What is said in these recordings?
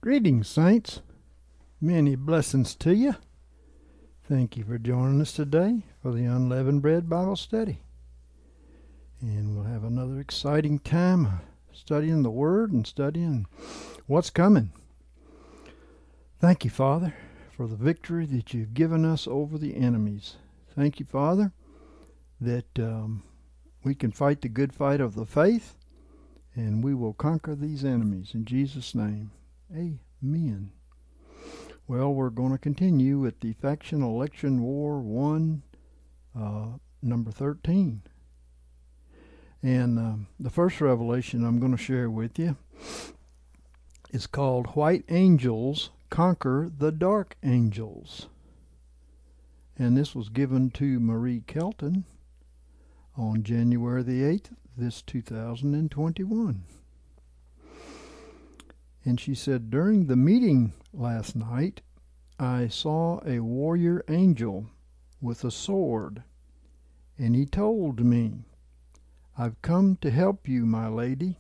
Greetings, saints. Many blessings to you. Thank you for joining us today for the Unleavened Bread Bible Study. And we'll have another exciting time studying the Word and studying what's coming. Thank you, Father, for the victory that you've given us over the enemies. Thank you, Father, that we can fight the good fight of the faith, and we will conquer these enemies. In Jesus' name, amen. Well, we're going to continue with the Faction Election War 1, number 13. And the first revelation I'm going to share with you is called White Angels Conquer the Dark Angels. And this was given to Marie Kelton on January the 8th, this 2021. And she said, during the meeting last night, I saw a warrior angel with a sword, and he told me, I've come to help you, my lady.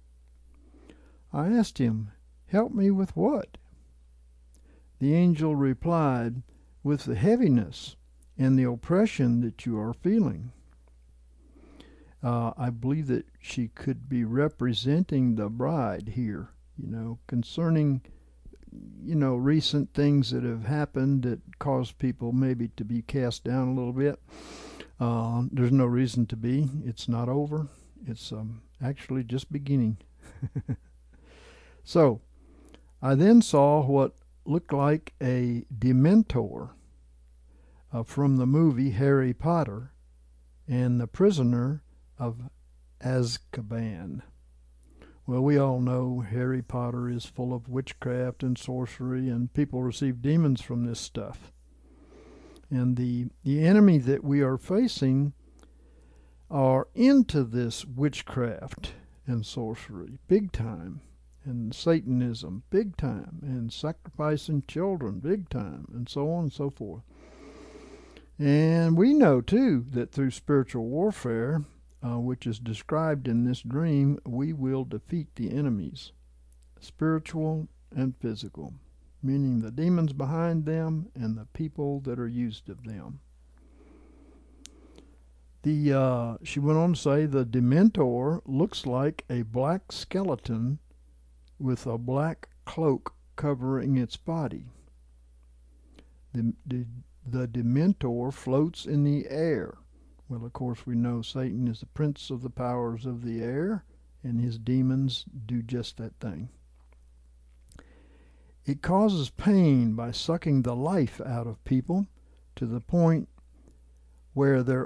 I asked him, help me with what? The angel replied, with the heaviness and the oppression that you are feeling. I believe that she could be representing the bride here, concerning, recent things that have happened that caused people maybe to be cast down a little bit. There's no reason to be. It's not over. It's actually just beginning. So, I then saw what looked like a Dementor from the movie Harry Potter and the Prisoner of Azkaban. Well, we all know Harry Potter is full of witchcraft and sorcery, and people receive demons from this stuff. And the enemy that we are facing are into this witchcraft and sorcery, big time, and Satanism, big time, and sacrificing children, big time, and so on and so forth. And we know, too, that through spiritual warfare, which is described in this dream, we will defeat the enemies, spiritual and physical, meaning the demons behind them and the people that are used of them. She went on to say the Dementor looks like a black skeleton with a black cloak covering its body. The Dementor floats in the air. Well, of course, we know Satan is the prince of the powers of the air, and his demons do just that thing. It causes pain by sucking the life out of people to the point where they're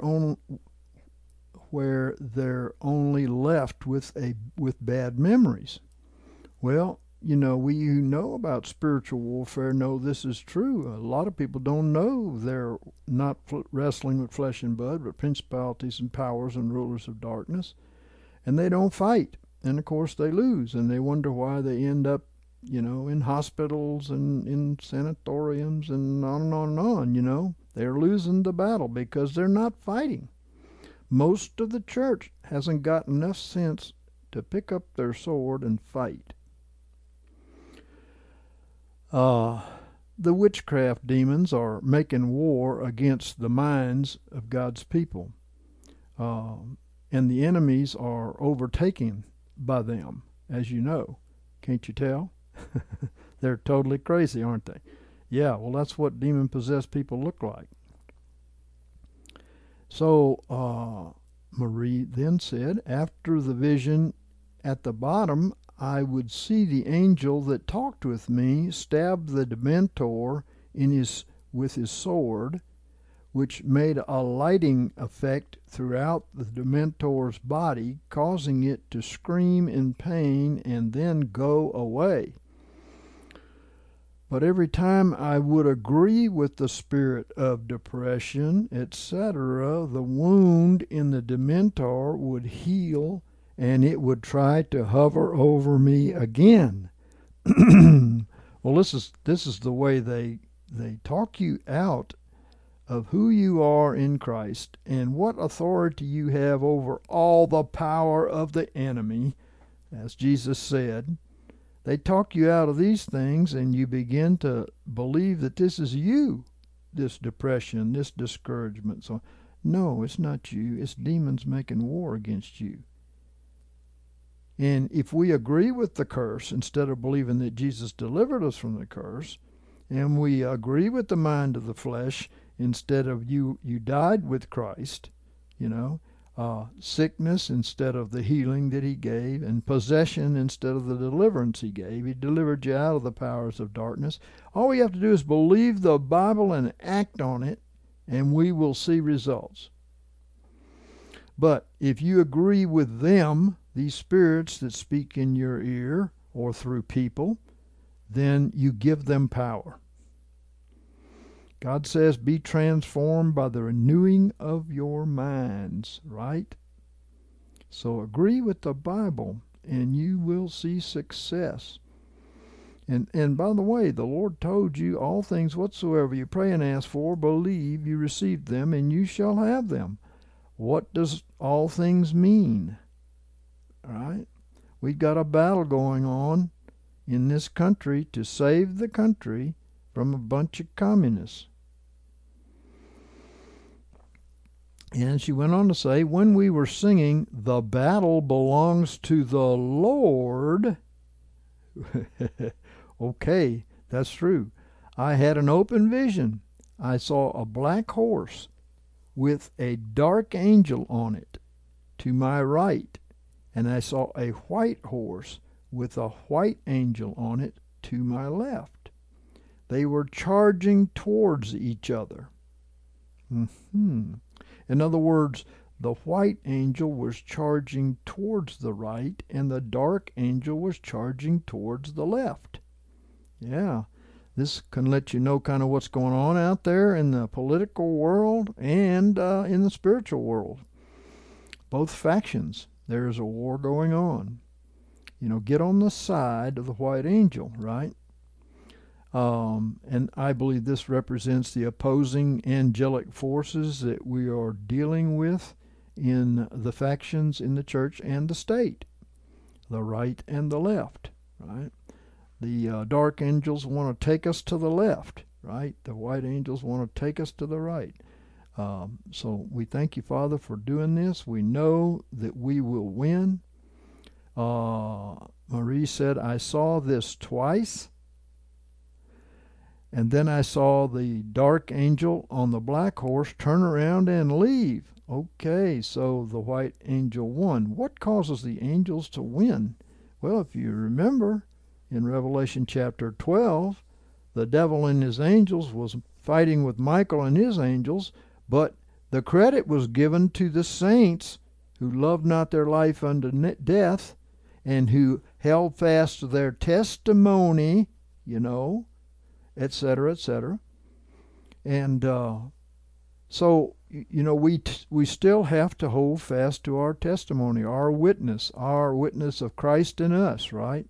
only left with bad memories. Well, we who know about spiritual warfare know this is true. A lot of people don't know they're not wrestling with flesh and blood, but principalities and powers and rulers of darkness, and they don't fight. And of course they lose, and they wonder why they end up, in hospitals and in sanatoriums and on and on and on. They're losing the battle because they're not fighting. Most of the church hasn't got enough sense to pick up their sword and fight. The witchcraft demons are making war against the minds of God's people. And the enemies are overtaken by them, as you know. Can't you tell? They're totally crazy, aren't they? Yeah, well, that's what demon-possessed people look like. So, Marie then said, after the vision at the bottom, I would see the angel that talked with me stab the Dementor with his sword, which made a lighting effect throughout the Dementor's body, causing it to scream in pain and then go away. But every time I would agree with the spirit of depression, etc., the wound in the Dementor would heal and it would try to hover over me again. Well, this is the way they talk you out of who you are in Christ and what authority you have over all the power of the enemy, as Jesus said. They talk you out of these things, and you begin to believe that this is you, this depression, this discouragement. So, no, it's not you. It's demons making war against you. And if we agree with the curse instead of believing that Jesus delivered us from the curse, and we agree with the mind of the flesh instead of you died with Christ, sickness instead of the healing that he gave, and possession instead of the deliverance he gave. He delivered you out of the powers of darkness. All we have to do is believe the Bible and act on it, and we will see results. But if you agree with them, these spirits that speak in your ear or through people, then you give them power. God says, be transformed by the renewing of your minds, right? So agree with the Bible, and you will see success. And by the way, the Lord told you, all things whatsoever you pray and ask for, believe you receive them, and you shall have them. What does all things mean? All right? We've got a battle going on in this country to save the country from a bunch of communists. And she went on to say, when we were singing, the battle belongs to the Lord. Okay, that's true. I had an open vision. I saw a black horse with a dark angel on it to my right, and I saw a white horse with a white angel on it to my left. They were charging towards each other. In other words, the white angel was charging towards the right, and the dark angel was charging towards the left. Yeah, this can let you know kind of what's going on out there in the political world and in the spiritual world. Both factions, there's a war going on. Get on the side of the white angel, right? And I believe this represents the opposing angelic forces that we are dealing with in the factions in the church and the state, the right and the left, right? The dark angels want to take us to the left, right? The white angels want to take us to the right. So we thank you, Father, for doing this. We know that we will win. Marie said, I saw this twice. And then I saw the dark angel on the black horse turn around and leave. Okay, so the white angel won. What causes the angels to win? Well, if you remember, in Revelation chapter 12, the devil and his angels was fighting with Michael and his angels, but the credit was given to the saints who loved not their life unto death and who held fast to their testimony, etc., etc. And so, we still have to hold fast to our testimony, our witness of Christ in us, right?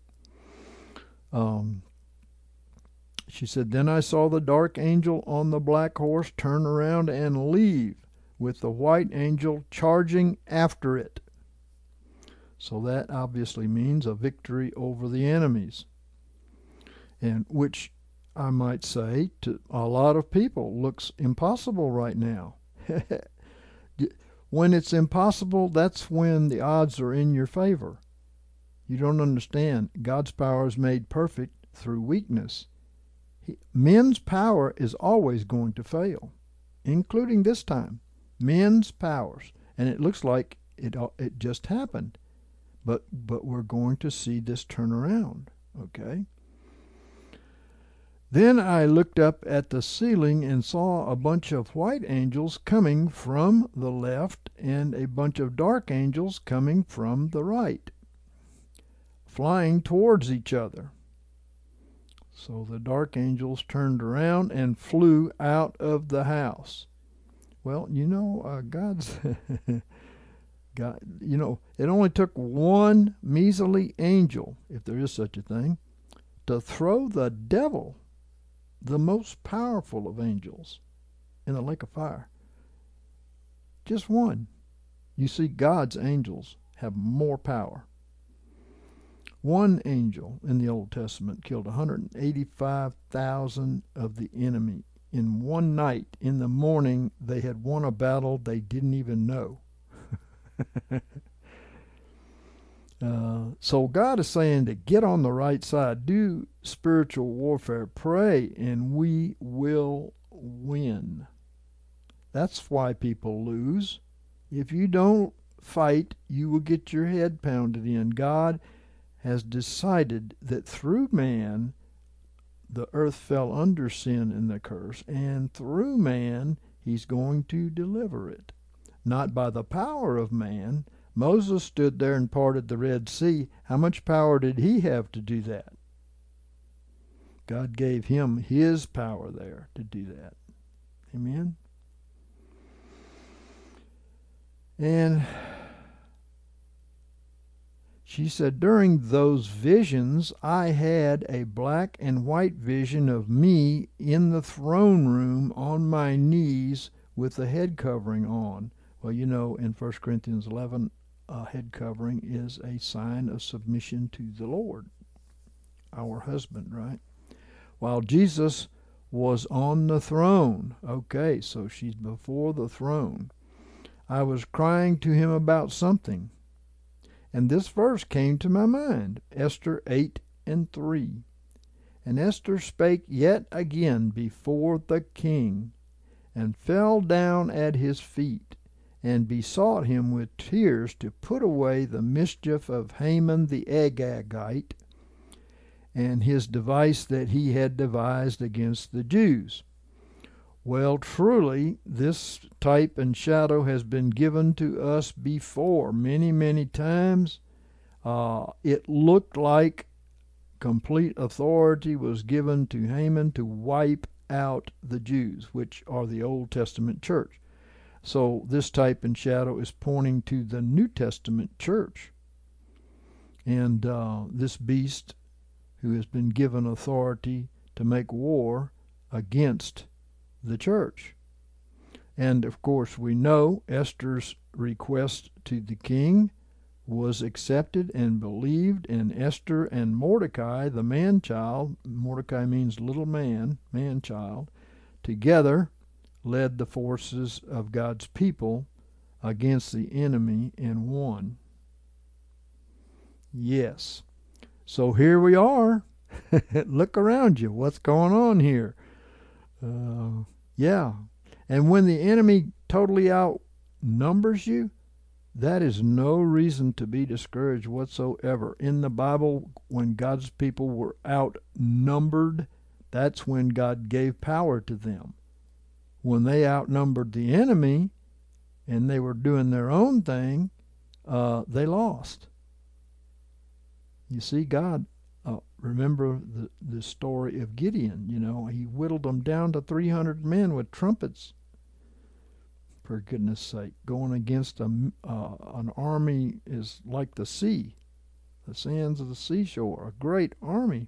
She said, then I saw the dark angel on the black horse turn around and leave, with the white angel charging after it. So that obviously means a victory over the enemies, and which I might say to a lot of people looks impossible right now. When it's impossible, that's when the odds are in your favor. You don't understand. God's power is made perfect through weakness. Men's power is always going to fail, including this time. Men's powers. And it looks like it just happened. But we're going to see this turn around, okay? Then I looked up at the ceiling and saw a bunch of white angels coming from the left and a bunch of dark angels coming from the right, flying towards each other. So the dark angels turned around and flew out of the house. Well, God's God, it only took one measly angel, if there is such a thing, to throw the devil, the most powerful of angels, in the lake of fire. Just one. You see, God's angels have more power. One angel in the Old Testament killed 185,000 of the enemy in one night. In the morning, they had won a battle they didn't even know. So God is saying to get on the right side, do spiritual warfare, pray, and we will win. That's why people lose. If you don't fight, you will get your head pounded in. God has decided that through man, the earth fell under sin and the curse, and through man, he's going to deliver it. Not by the power of man. Moses stood there and parted the Red Sea. How much power did he have to do that? God gave him his power there to do that. Amen? And she said, during those visions, I had a black and white vision of me in the throne room on my knees with the head covering on. Well, you know, in 1 Corinthians 11, head covering is a sign of submission to the Lord, our husband, right? While Jesus was on the throne. Okay, so she's before the throne. I was crying to him about something. And this verse came to my mind, Esther 8:3. And Esther spake yet again before the king, and fell down at his feet, and besought him with tears to put away the mischief of Haman the Agagite, and his device that he had devised against the Jews. Well, truly, this type and shadow has been given to us before, many, many times. It looked like complete authority was given to Haman to wipe out the Jews, which are the Old Testament church. So this type and shadow is pointing to the New Testament church. And this beast who has been given authority to make war against the church. And of course we know Esther's request to the king was accepted and believed, and Esther and Mordecai, the man-child, Mordecai means little man, man-child, together led the forces of God's people against the enemy and won. Yes. So here we are. Look around you. What's going on here? Yeah. And when the enemy totally outnumbers you, that is no reason to be discouraged whatsoever. In the Bible, when God's people were outnumbered, that's when God gave power to them. When they outnumbered the enemy and they were doing their own thing, they lost. You see, God, remember the story of Gideon. You know, he whittled them down to 300 men with trumpets. For goodness sake, going against an army is like the sea, the sands of the seashore, a great army.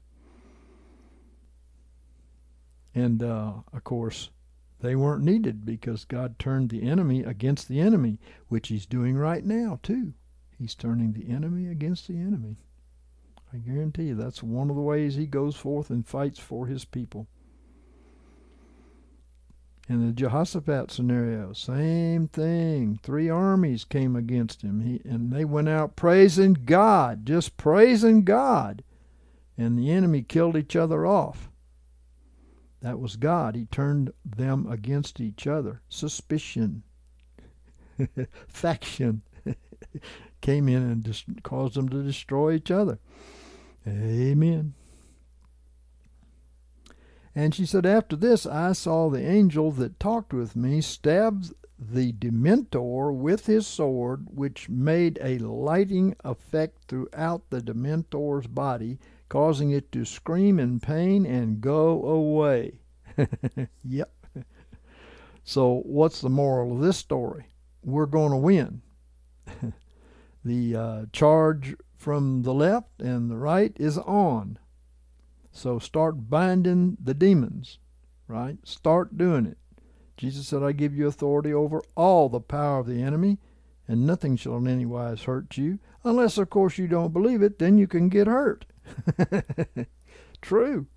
And, of course, they weren't needed because God turned the enemy against the enemy, which he's doing right now, too. He's turning the enemy against the enemy. I guarantee you that's one of the ways he goes forth and fights for his people. In the Jehoshaphat scenario, same thing. 3 armies came against him, and they went out praising God, just praising God. And the enemy killed each other off. That was God. He turned them against each other. Suspicion, faction came in and just caused them to destroy each other. Amen. And she said, after this I saw the angel that talked with me stab the Dementor with his sword, which made a lighting effect throughout the Dementor's body, causing it to scream in pain and go away. Yep. So what's the moral of this story? We're going to win. The charge from the left and the right is on. So start binding the demons, right? Start doing it. Jesus said, I give you authority over all the power of the enemy, and nothing shall in any wise hurt you, unless, of course, you don't believe it, then you can get hurt. True.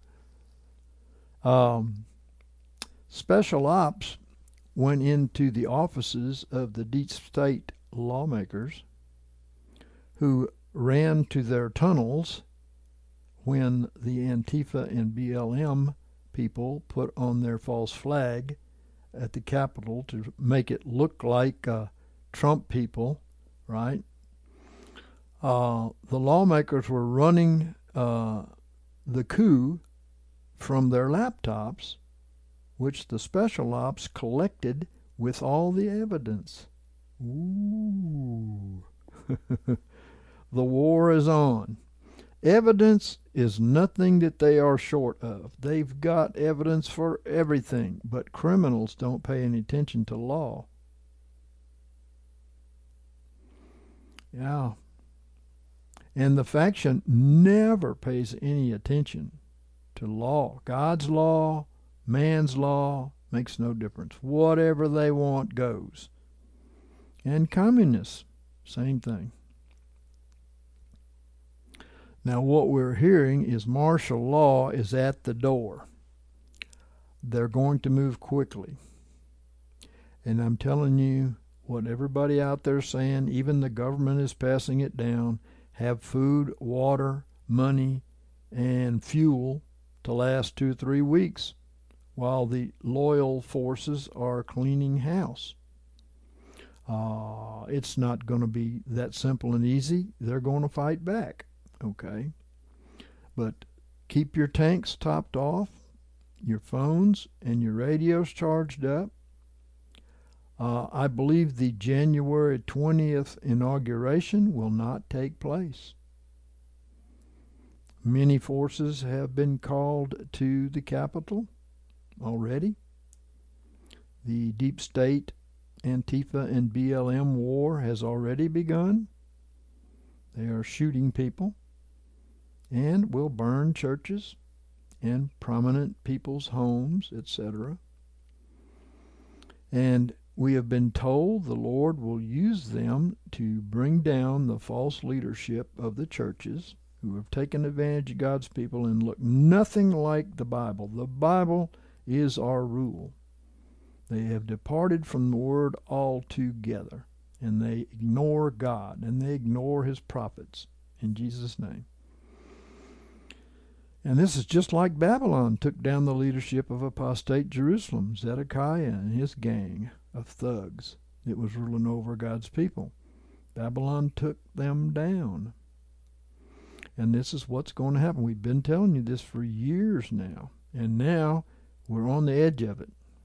Special ops went into the offices of the deep state lawmakers who ran to their tunnels when the Antifa and BLM people put on their false flag at the Capitol to make it look like Trump people, right? The lawmakers were running the coup from their laptops, which the special ops collected with all the evidence. Ooh. The war is on. Evidence is nothing that they are short of. They've got evidence for everything, but criminals don't pay any attention to law. Yeah. And the faction never pays any attention to law. God's law, man's law, makes no difference. Whatever they want goes. And communists, same thing. Now what we're hearing is martial law is at the door. They're going to move quickly. And I'm telling you what everybody out there is saying, even the government is passing it down, have food, water, money, and fuel to last 2 or 3 weeks while the loyal forces are cleaning house. It's not going to be that simple and easy. They're going to fight back. Okay, but keep your tanks topped off, your phones and your radios charged up. I believe the January 20th inauguration will not take place. Many forces have been called to the Capitol already. The deep state Antifa and BLM war has already begun. They are shooting people and will burn churches and prominent people's homes, etc. And we have been told the Lord will use them to bring down the false leadership of the churches who have taken advantage of God's people and look nothing like the Bible. The Bible is our rule. They have departed from the Word altogether, and they ignore God, and they ignore His prophets, in Jesus' name. And this is just like Babylon took down the leadership of apostate Jerusalem, Zedekiah and his gang of thugs that was ruling over God's people. Babylon took them down. And this is what's going to happen. We've been telling you this for years now, and now we're on the edge of it.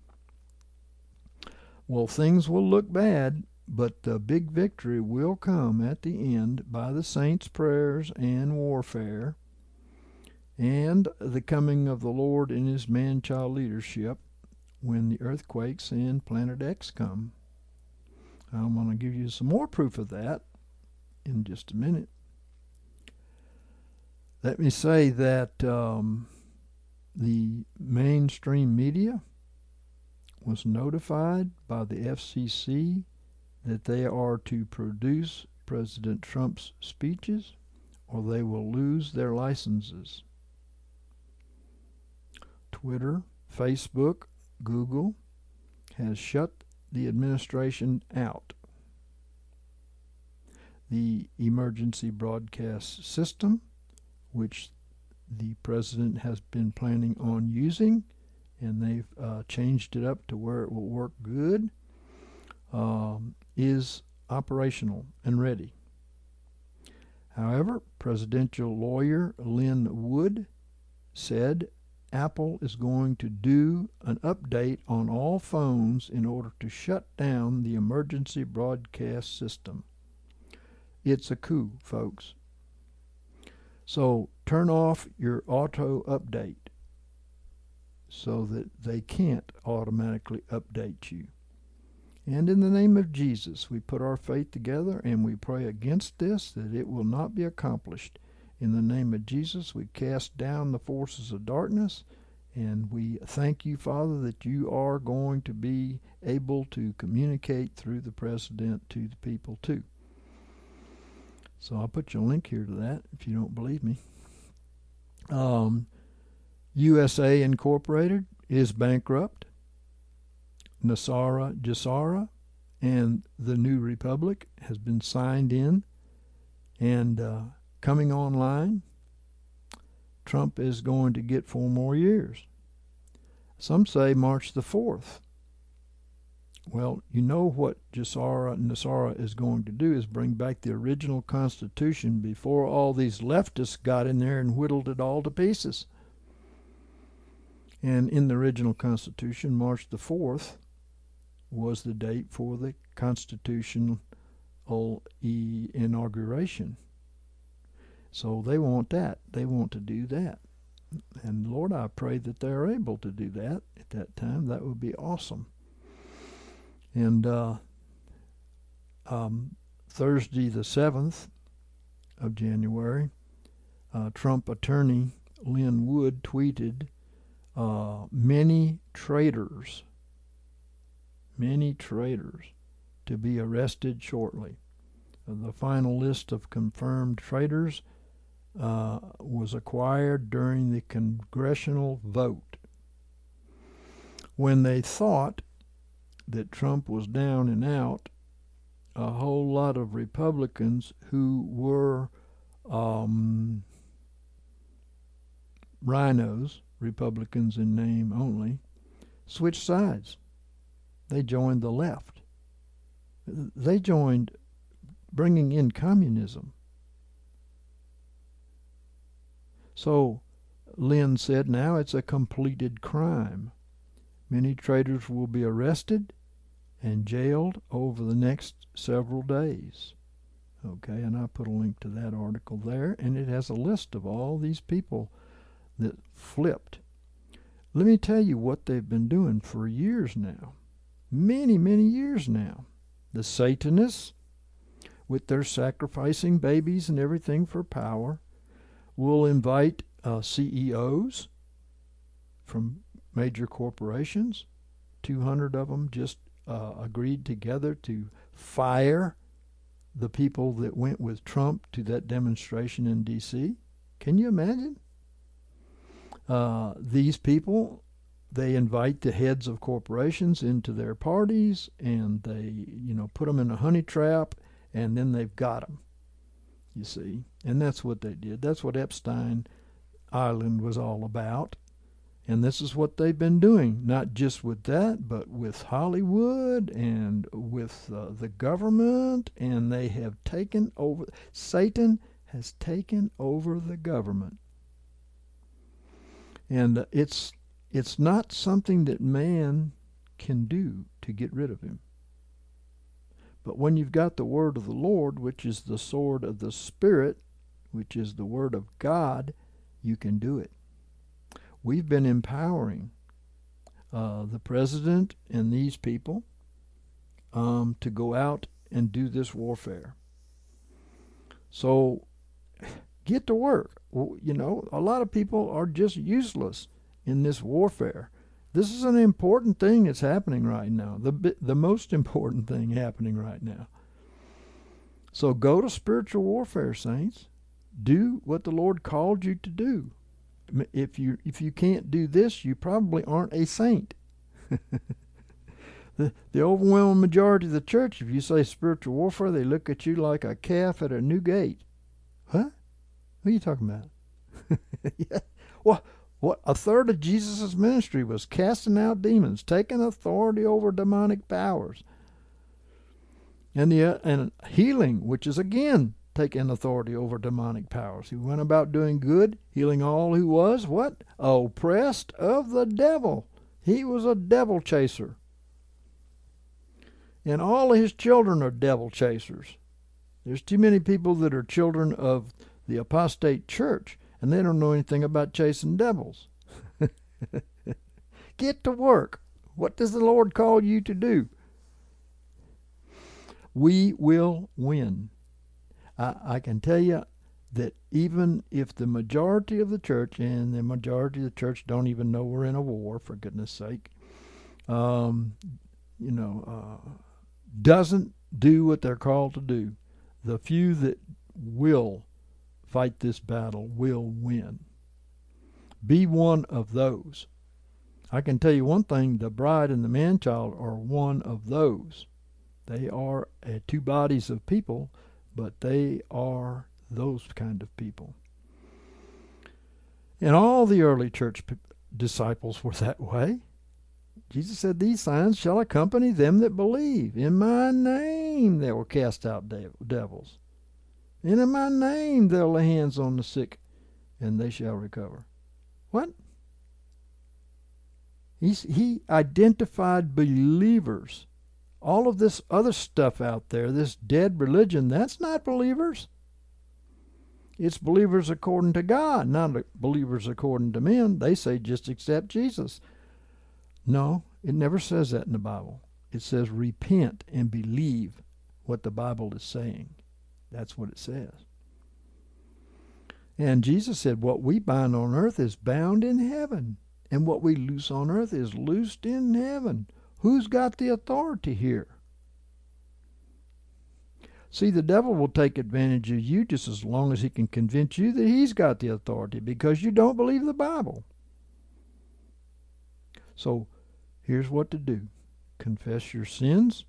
Well, things will look bad, but the big victory will come at the end by the saints' prayers and warfare, and the coming of the Lord in His man-child leadership when the earthquakes and Planet X come. I'm going to give you some more proof of that in just a minute. Let me say that the mainstream media was notified by the FCC that they are to produce President Trump's speeches or they will lose their licenses. Twitter, Facebook, Google has shut the administration out. The emergency broadcast system, which the president has been planning on using, and they've changed it up to where it will work good, is operational and ready. However, presidential lawyer Lynn Wood said Apple is going to do an update on all phones in order to shut down the emergency broadcast system. It's a coup, folks. So turn off your auto update so that they can't automatically update you. And in the name of Jesus, we put our faith together and we pray against this, that it will not be accomplished. In the name of Jesus, we cast down the forces of darkness And we thank you, Father, that you are going to be able to communicate through the president to the people too. So I'll put you a link here to that if you don't believe me. USA Incorporated is bankrupt. NESARA GESARA and the New Republic has been signed in and coming online. Trump is going to get 4 more years. Some say March the 4th. Well, you know what GESARA and NESARA is going to do is bring back the original Constitution before all these leftists got in there and whittled it all to pieces. And in the original Constitution, March the 4th was the date for the constitutional inauguration. So they want that. They want to do that. And Lord, I pray that they're able to do that at that time. That would be awesome. And Thursday the 7th of January, Trump attorney Lynn Wood tweeted, many traitors to be arrested shortly. The final list of confirmed traitors was acquired during the congressional vote. When they thought that Trump was down and out, a whole lot of Republicans who were rhinos, Republicans in name only, switched sides. They joined the left. They joined bringing in communism. So Lynn said now it's a completed crime. Many traitors will be arrested and jailed over the next several days. Okay, and I put a link to that article there, and it has a list of all these people that flipped. Let me tell you what they've been doing for years now. Many, many years now. The Satanists, with their sacrificing babies and everything for power, will invite CEOs from major corporations. 200 of them just agreed together to fire the people that went with Trump to that demonstration in D.C. Can you imagine? These people, they invite the heads of corporations into their parties, and they, put them in a honey trap, and then they've got them, you see. And that's what they did. That's what Epstein Island was all about. And this is what they've been doing, not just with that, but with Hollywood and with the government, and they have taken over. Satan has taken over the government. And it's not something that man can do to get rid of him. But when you've got the word of the Lord, which is the sword of the Spirit, which is the word of God, you can do it. We've been empowering the president and these people to go out and do this warfare. So get to work. Well, a lot of people are just useless in this warfare. This is an important thing that's happening right now, the most important thing happening right now. So go to spiritual warfare, saints. Do what the Lord called you to do. If you can't do this, you probably aren't a saint. The overwhelming majority of the church, if you say spiritual warfare, they look at you like a calf at a new gate. Huh? What are you talking about? Yeah. Well, what a third of Jesus' ministry was casting out demons, taking authority over demonic powers, and healing, which is again taking authority over demonic powers. He went about doing good, healing all who was what? Oppressed of the devil. He was a devil chaser. And all of his children are devil chasers. There's too many people that are children of the apostate church, and they don't know anything about chasing devils. Get to work. What does the Lord call you to do? We will win. I can tell you that even if the majority of the church, and the majority of the church don't even know we're in a war, for goodness sake, doesn't do what they're called to do, the few that will fight this battle will win. Be one of those. I can tell you one thing, the bride and the man-child are one of those. They are two bodies of people, but they are those kind of people. And all the early church disciples were that way. Jesus said, "These signs shall accompany them that believe. In my name they will cast out devils. And in my name they'll lay hands on the sick, and they shall recover." What? He identified believers. All of this other stuff out there, this dead religion, that's not believers. It's believers according to God, not believers according to men. They say just accept Jesus. No, it never says that in the Bible. It says repent and believe what the Bible is saying. That's what it says. And Jesus said, what we bind on earth is bound in heaven, and what we loose on earth is loosed in heaven. Who's got the authority here? See, the devil will take advantage of you just as long as he can convince you that he's got the authority because you don't believe the Bible. So here's what to do. Confess your sins.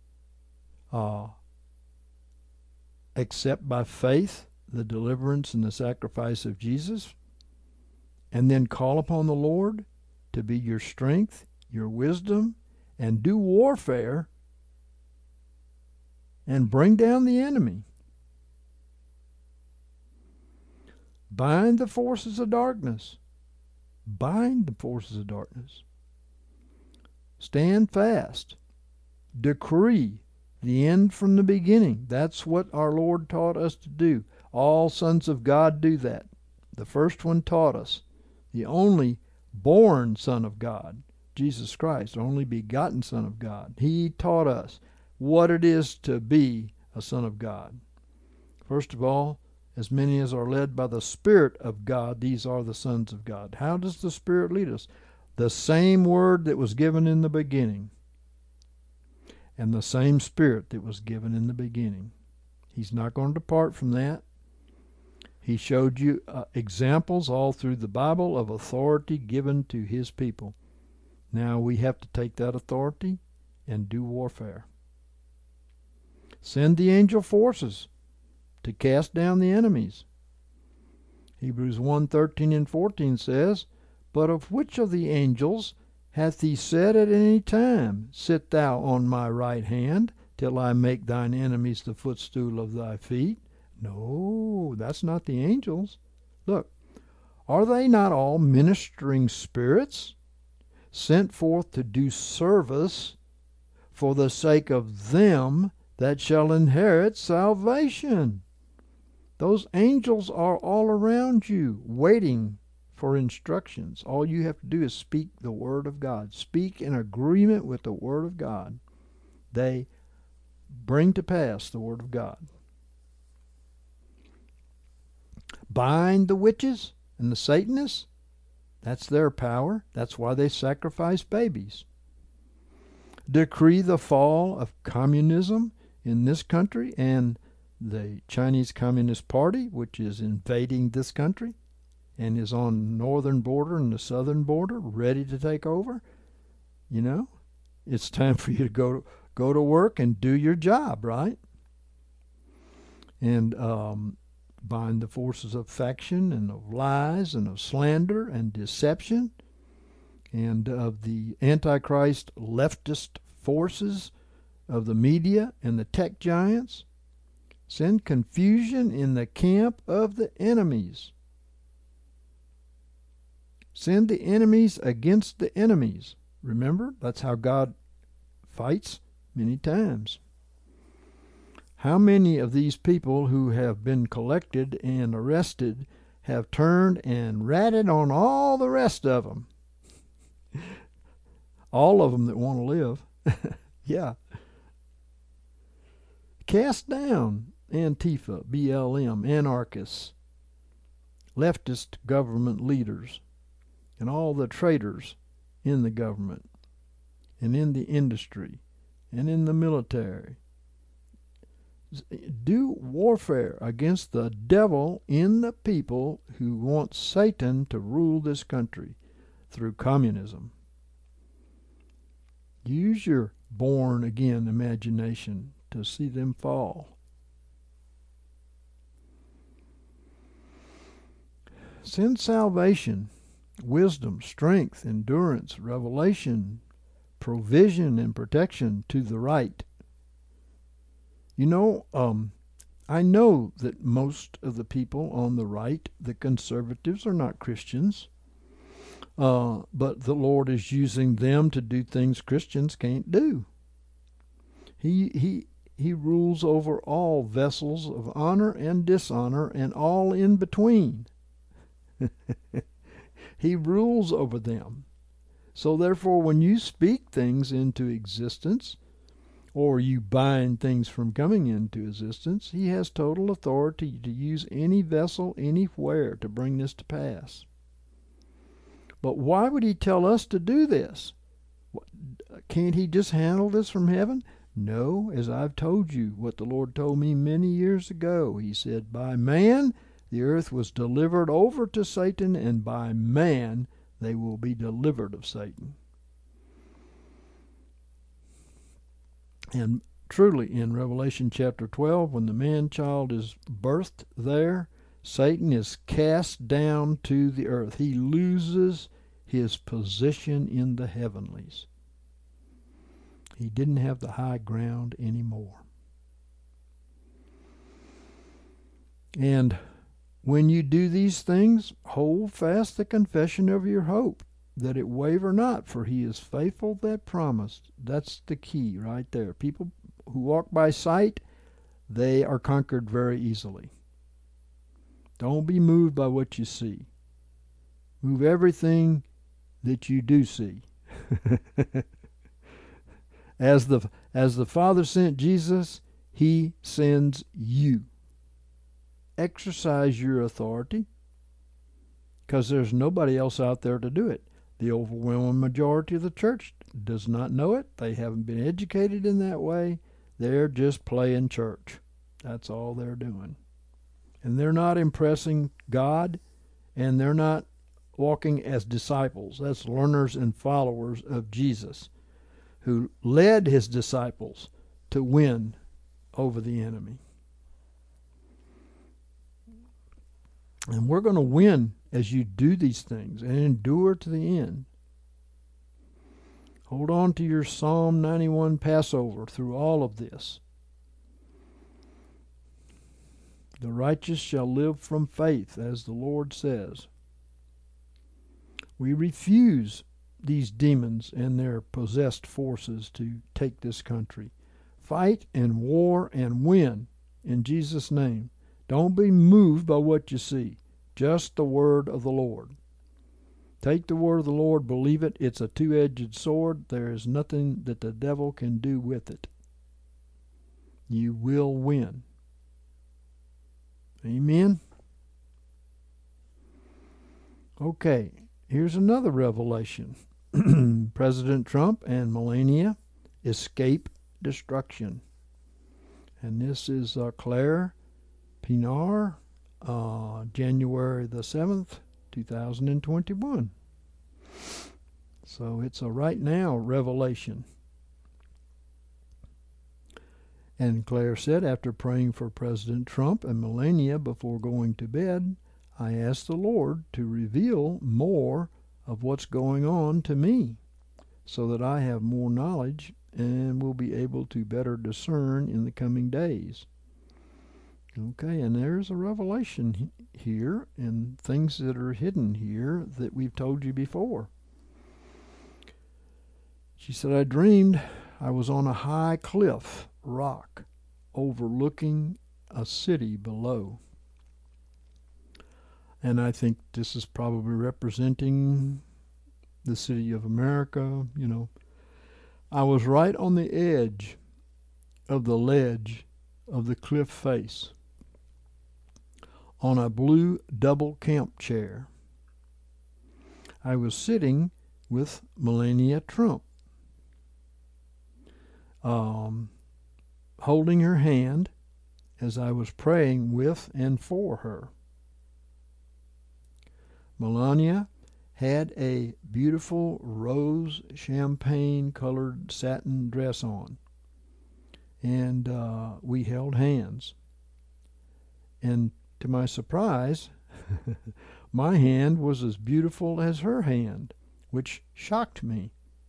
Accept by faith the deliverance and the sacrifice of Jesus. And then call upon the Lord to be your strength, your wisdom, and do warfare and bring down the enemy. Bind the forces of darkness. Bind the forces of darkness. Stand fast. Decree the end from the beginning. That's what our Lord taught us to do. All sons of God do that. The first one taught us. The only born Son of God, Jesus Christ, only begotten Son of God. He taught us what it is to be a son of God. First of all, as many as are led by the Spirit of God, these are the sons of God. How does the Spirit lead us? The same word that was given in the beginning, and the same Spirit that was given in the beginning. He's not going to depart from that. He showed you examples all through the Bible of authority given to His people. Now we have to take that authority and do warfare. Send the angel forces to cast down the enemies. Hebrews 1:13 and 14 says, "But of which of the angels hath he said at any time, Sit thou on my right hand, till I make thine enemies the footstool of thy feet?" No, that's not the angels. Look, are they not all ministering spirits, sent forth to do service for the sake of them that shall inherit salvation? Those angels are all around you, waiting for instructions. All you have to do is speak the Word of God. Speak in agreement with the Word of God. They bring to pass the Word of God. Bind the witches and the Satanists. That's their power. That's why they sacrifice babies. Decree the fall of communism in this country and the Chinese Communist Party, which is invading this country and is on the northern border and the southern border, ready to take over. You know, it's time for you to go to work and do your job, right? And bind the forces of faction and of lies and of slander and deception and of the Antichrist leftist forces of the media and the tech giants. Send confusion in the camp of the enemies. Send the enemies against the enemies. Remember, that's how God fights many times. How many of these people who have been collected and arrested have turned and ratted on all the rest of them? All of them that want to live. Yeah. Cast down Antifa, BLM, anarchists, leftist government leaders, and all the traitors in the government and in the industry and in the military. Do warfare against the devil in the people who want Satan to rule this country through communism. Use your born-again imagination to see them fall. Send salvation, wisdom, strength, endurance, revelation, provision, and protection to the right. You know, I know that most of the people on the right, the conservatives, are not Christians. But the Lord is using them to do things Christians can't do. He rules over all vessels of honor and dishonor and all in between. He rules over them. So therefore, when you speak things into existence, or you bind things from coming into existence, he has total authority to use any vessel anywhere to bring this to pass. But why would he tell us to do this? Can't he just handle this from heaven? No, as I've told you, what the Lord told me many years ago. He said, by man the earth was delivered over to Satan, and by man they will be delivered of Satan. And truly, in Revelation chapter 12, when the man-child is birthed there, Satan is cast down to the earth. He loses his position in the heavenlies. He didn't have the high ground anymore. And when you do these things, hold fast the confession of your hope, that it waver not, for he is faithful that promised. That's the key right there. People who walk by sight, they are conquered very easily. Don't be moved by what you see. Move everything that you do see. As the Father sent Jesus, he sends you. Exercise your authority, because there's nobody else out there to do it. The overwhelming majority of the church does not know it. They haven't been educated in that way. They're just playing church. That's all they're doing. And they're not impressing God, and they're not walking as disciples. That's learners and followers of Jesus, who led his disciples to win over the enemy. And we're going to win as you do these things and endure to the end. Hold on to your Psalm 91 Passover through all of this. The righteous shall live from faith, as the Lord says. We refuse these demons and their possessed forces to take this country. Fight and war and win in Jesus' name. Don't be moved by what you see. Just the word of the Lord. Take the word of the Lord, believe it. It's a two-edged sword. There is nothing that the devil can do with it. You will win. Amen? Okay, here's another revelation. President Trump and Melania escape destruction. And this is Claire Pinar, January the 7th, 2021. So it's a right now revelation. And Claire said, after praying for President Trump and Melania before going to bed, I asked the Lord to reveal more of what's going on to me, so that I have more knowledge and will be able to better discern in the coming days. Okay, and there's a revelation here and things that are hidden here that we've told you before. She said, I dreamed I was on a high cliff rock overlooking a city below. And I think this is probably representing the city of America, I was right on the edge of the ledge of the cliff face on a blue double camp chair. I was sitting with Melania Trump, holding her hand as I was praying with and for her. Melania had a beautiful rose champagne colored satin dress on, and we held hands. And to my surprise, my hand was as beautiful as her hand, which shocked me.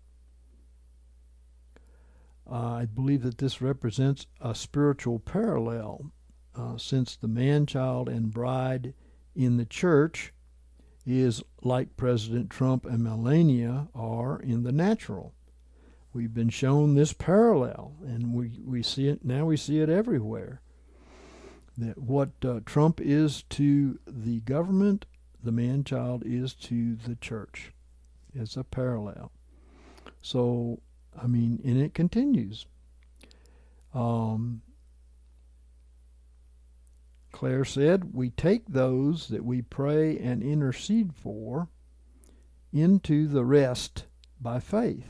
I believe that this represents a spiritual parallel, since the man-child and bride in the church is like President Trump and Melania are in the natural. We've been shown this parallel, and we see it now. We see it everywhere. That what Trump is to the government, the man-child is to the church. It's a parallel. So, I mean, and it continues. Claire said, we take those that we pray and intercede for into the rest by faith.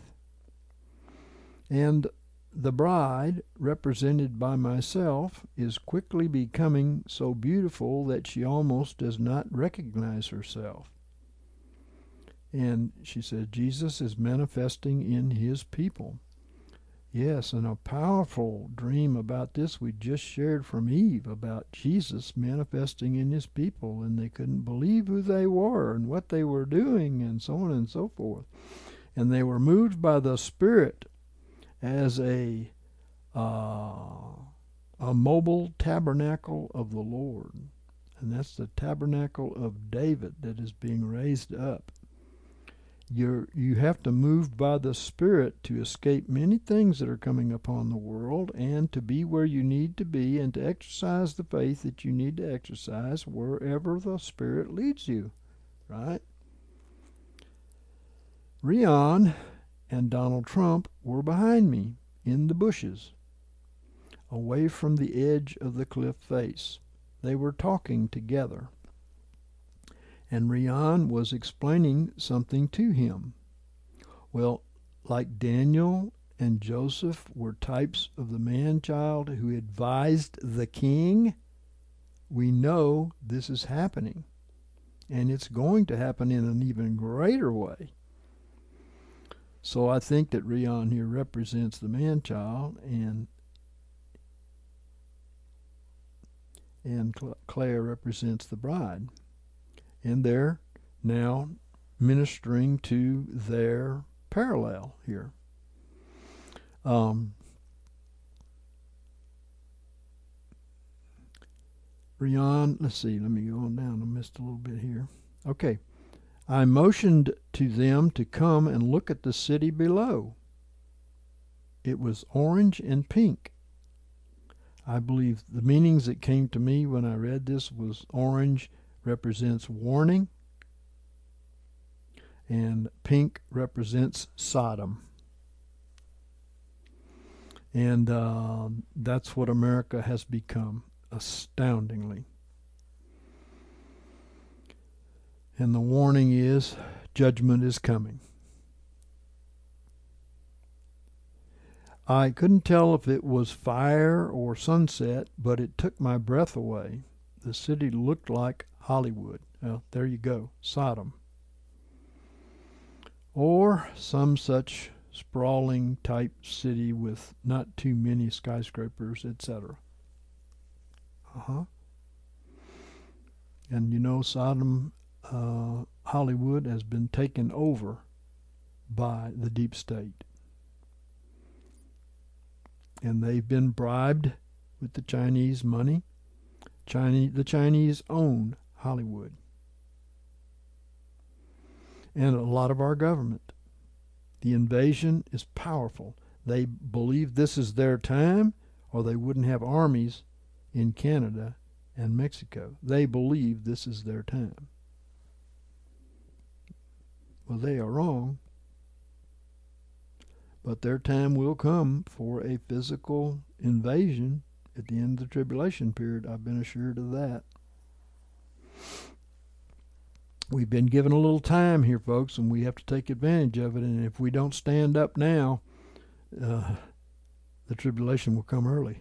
And the bride, represented by myself, is quickly becoming so beautiful that she almost does not recognize herself. And she said, Jesus is manifesting in his people. Yes, and a powerful dream about this we just shared from Eve, about Jesus manifesting in his people, and they couldn't believe who they were and what they were doing, and so on and so forth. And they were moved by the Spirit as a mobile tabernacle of the Lord. And that's the tabernacle of David that is being raised up. You have to move by the Spirit to escape many things that are coming upon the world, and to be where you need to be, and to exercise the faith that you need to exercise wherever the Spirit leads you, right? Rion and Donald Trump were behind me in the bushes, away from the edge of the cliff face. They were talking together, and Rion was explaining something to him. Well, like Daniel and Joseph were types of the man-child who advised the king, we know this is happening, and it's going to happen in an even greater way. So I think that Rion here represents the man-child, and Claire represents the bride. And they're now ministering to their parallel here. Rion, let's see, let me go on down. I missed a little bit here. Okay. I motioned to them to come and look at the city below. It was orange and pink. I believe the meanings that came to me when I read this was orange represents warning, and pink represents Sodom. And that's what America has become, astoundingly. And the warning is, judgment is coming. I couldn't tell if it was fire or sunset, but it took my breath away. The city looked like Hollywood. Well, there you go, Sodom. Or some such sprawling type city with not too many skyscrapers, etc. And you know, Sodom, Hollywood has been taken over by the deep state. And they've been bribed with the Chinese money. The Chinese own Hollywood. And a lot of our government. The invasion is powerful. They believe this is their time, or they wouldn't have armies in Canada and Mexico. They believe this is their time. Well, they are wrong. But their time will come for a physical invasion, at the end of the tribulation period. I've been assured of that. We've been given a little time here, folks, and we have to take advantage of it. And if we don't stand up now, the tribulation will come early.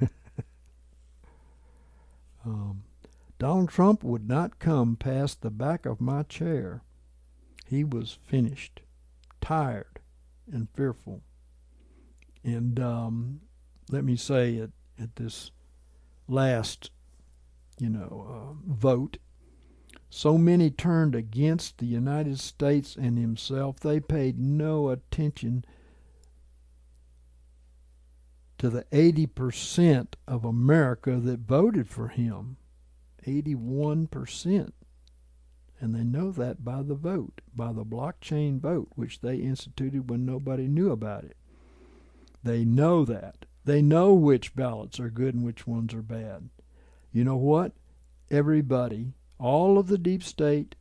Donald Trump would not come past the back of my chair. He was finished, tired, and fearful. And let me say at this last, vote, so many turned against the United States and himself. They paid no attention to the 80% of America that voted for him. 81%. And they know that by the vote, by the blockchain vote, which they instituted when nobody knew about it. They know that. They know which ballots are good and which ones are bad. You know what? Everybody, all of the deep state,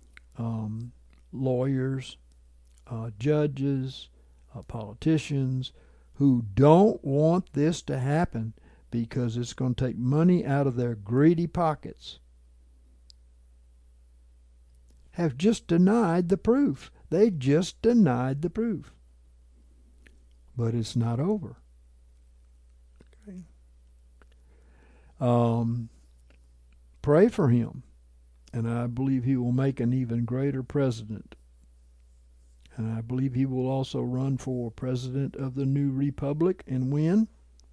lawyers, judges, politicians, who don't want this to happen because it's going to take money out of their greedy pockets, have just denied the proof. They just denied the proof. But it's not over. Okay. Pray for him, and I believe he will make an even greater president. And I believe he will also run for president of the new republic and win.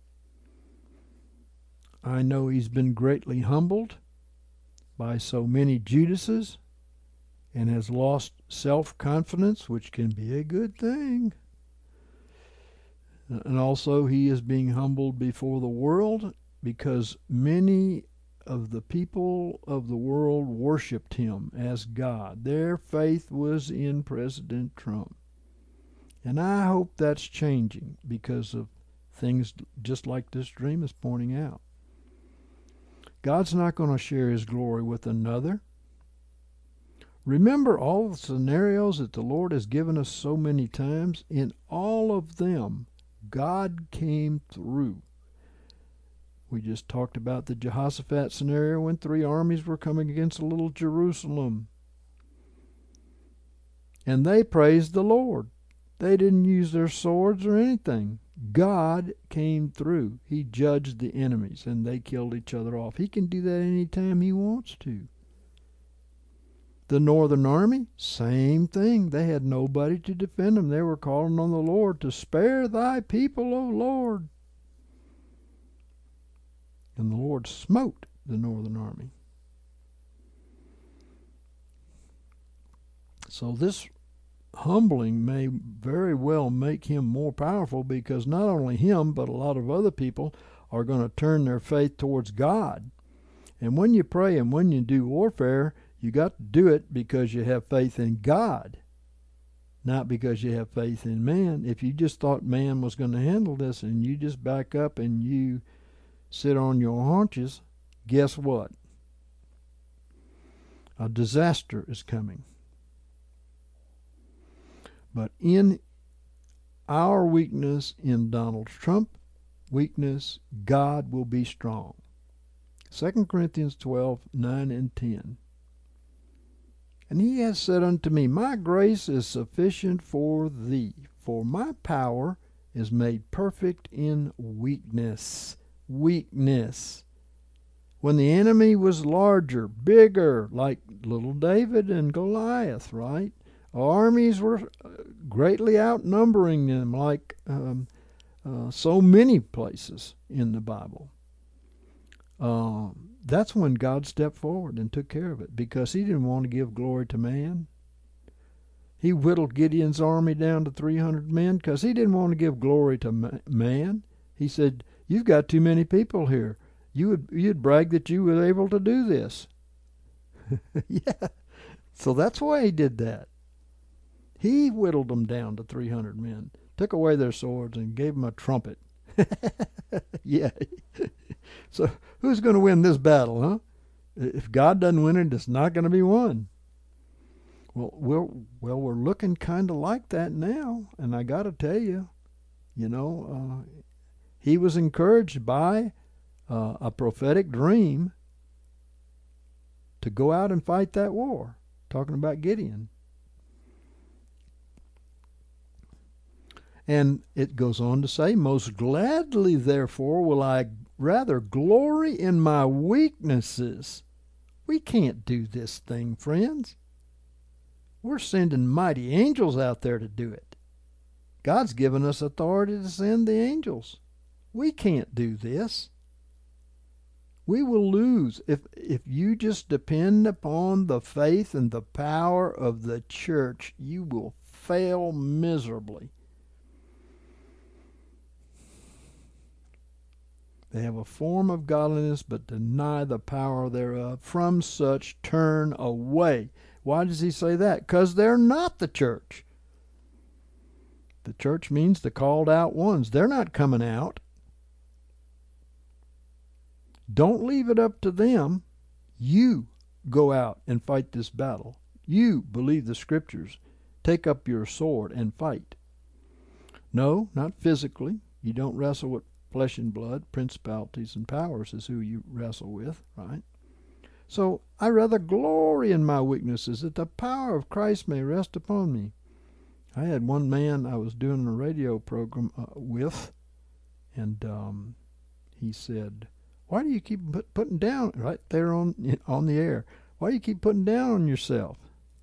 I know he's been greatly humbled by so many Judases and has lost self-confidence, which can be a good thing. And also he is being humbled before the world because many of the people of the world worshipped him as God. Their faith was in President Trump. And I hope that's changing because of things just like this dream is pointing out. God's not going to share his glory with another. Remember all the scenarios that the Lord has given us so many times. In all of them, God came through. We just talked about the Jehoshaphat scenario when 3 armies were coming against a little Jerusalem. And they praised the Lord. They didn't use their swords or anything. God came through. He judged the enemies and they killed each other off. He can do that anytime he wants to. The northern army, same thing. They had nobody to defend them. They were calling on the Lord to spare thy people, O Lord. And the Lord smote the northern army. So this humbling may very well make him more powerful because not only him, but a lot of other people are going to turn their faith towards God. And when you pray and when you do warfare, you got to do it because you have faith in God, not because you have faith in man. If you just thought man was going to handle this and you just back up and you sit on your haunches, guess what? A disaster is coming. But in our weakness, in Donald Trump's weakness, God will be strong. 2 Corinthians 12, 9 and 10. And he has said unto me, my grace is sufficient for thee, for my power is made perfect in weakness. Weakness. When the enemy was larger, bigger, like little David and Goliath, right? Armies were greatly outnumbering them, like so many places in the Bible. That's when God stepped forward and took care of it, because he didn't want to give glory to man. He whittled Gideon's army down to 300 men because he didn't want to give glory to man. He said, you've got too many people here. You'd brag that you were able to do this. Yeah. So that's why he did that. He whittled them down to 300 men, took away their swords, and gave them a trumpet. Yeah. So who's going to win this battle, huh? If God doesn't win it, it's not going to be won. Well, we're looking kind of like that now, and I got to tell you, he was encouraged by a prophetic dream to go out and fight that war. Talking about Gideon. And it goes on to say, most gladly, therefore, will I rather glory in my weaknesses. We can't do this thing, friends. We're sending mighty angels out there to do it. God's given us authority to send the angels. We can't do this. We will lose. If you just depend upon the faith and the power of the church, you will fail miserably. They have a form of godliness, but deny the power thereof. From such turn away. Why does he say that? Because they're not the church. The church means the called out ones. They're not coming out. Don't leave it up to them. You go out and fight this battle. You believe the scriptures. Take up your sword and fight. No, not physically. You don't wrestle with flesh and blood. Principalities and powers is who you wrestle with, right? So I rather glory in my weaknesses, that the power of Christ may rest upon me. I had one man I was doing a radio program with, and he said, why do you keep putting down, right there on the air, why do you keep putting down on yourself?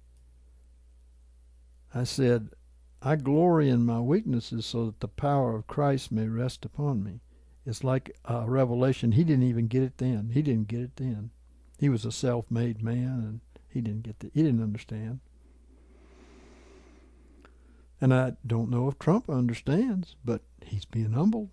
I said, I glory in my weaknesses so that the power of Christ may rest upon me. It's like a revelation. He didn't even get it then. He didn't get it then. He was a self-made man, and he didn't understand. And I don't know if Trump understands, but he's being humbled.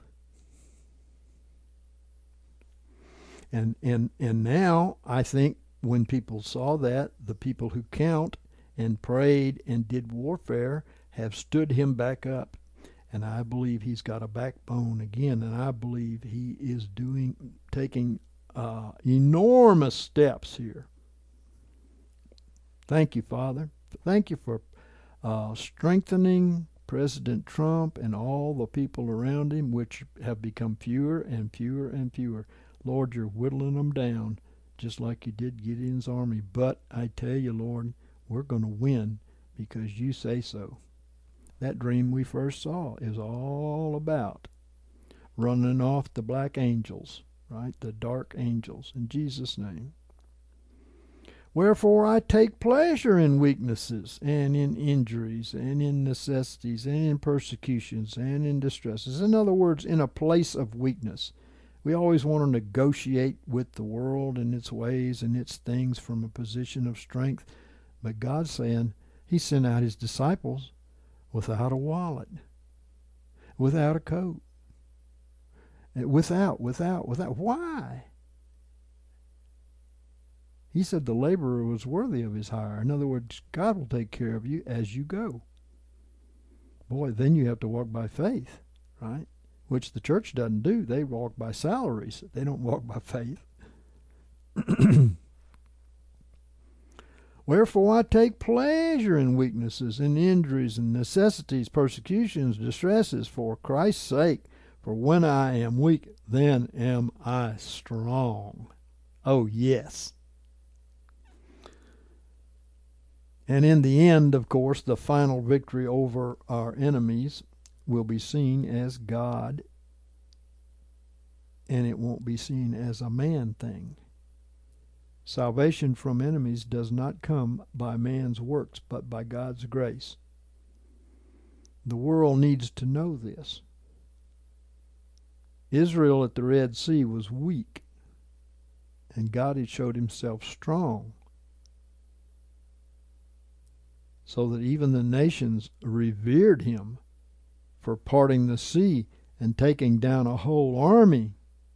And now I think when people saw that, the people who count and prayed and did warfare have stood him back up. And I believe he's got a backbone again, and I believe he is taking enormous steps here. Thank you, Father. Thank you for strengthening President Trump and all the people around him, which have become fewer and fewer and fewer. Lord, you're whittling them down just like you did Gideon's army. But I tell you, Lord, we're going to win because you say so. That dream we first saw is all about running off the black angels, right? The dark angels, in Jesus' name. Wherefore I take pleasure in weaknesses, and in injuries, and in necessities, and in persecutions, and in distresses. In other words, in a place of weakness. We always want to negotiate with the world and its ways and its things from a position of strength. But God's saying he sent out his disciples without a wallet, without a coat, without. Why? He said the laborer was worthy of his hire. In other words, God will take care of you as you go. Boy, then you have to walk by faith, right? Which the church doesn't do. They walk by salaries. They don't walk by faith. Wherefore I take pleasure in weaknesses, in injuries, and necessities, persecutions, distresses, for Christ's sake. For when I am weak, then am I strong. Oh, yes. And in the end, of course, the final victory over our enemies will be seen as God, and it won't be seen as a man thing. Salvation from enemies does not come by man's works, but by God's grace. The world needs to know this. Israel at the Red Sea was weak, and God had showed himself strong, so that even the nations revered him for parting the sea and taking down a whole army.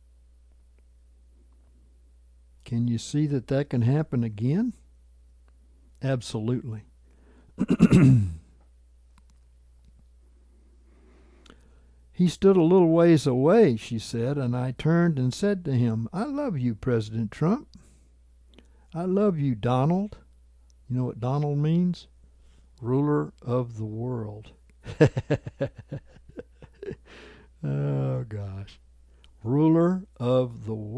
Can you see that that can happen again? Absolutely. He stood a little ways away, she said, and I turned and said to him, I love you, President Trump. I love you, Donald. You know what Donald means? Ruler of the world. Oh, gosh. Ruler of the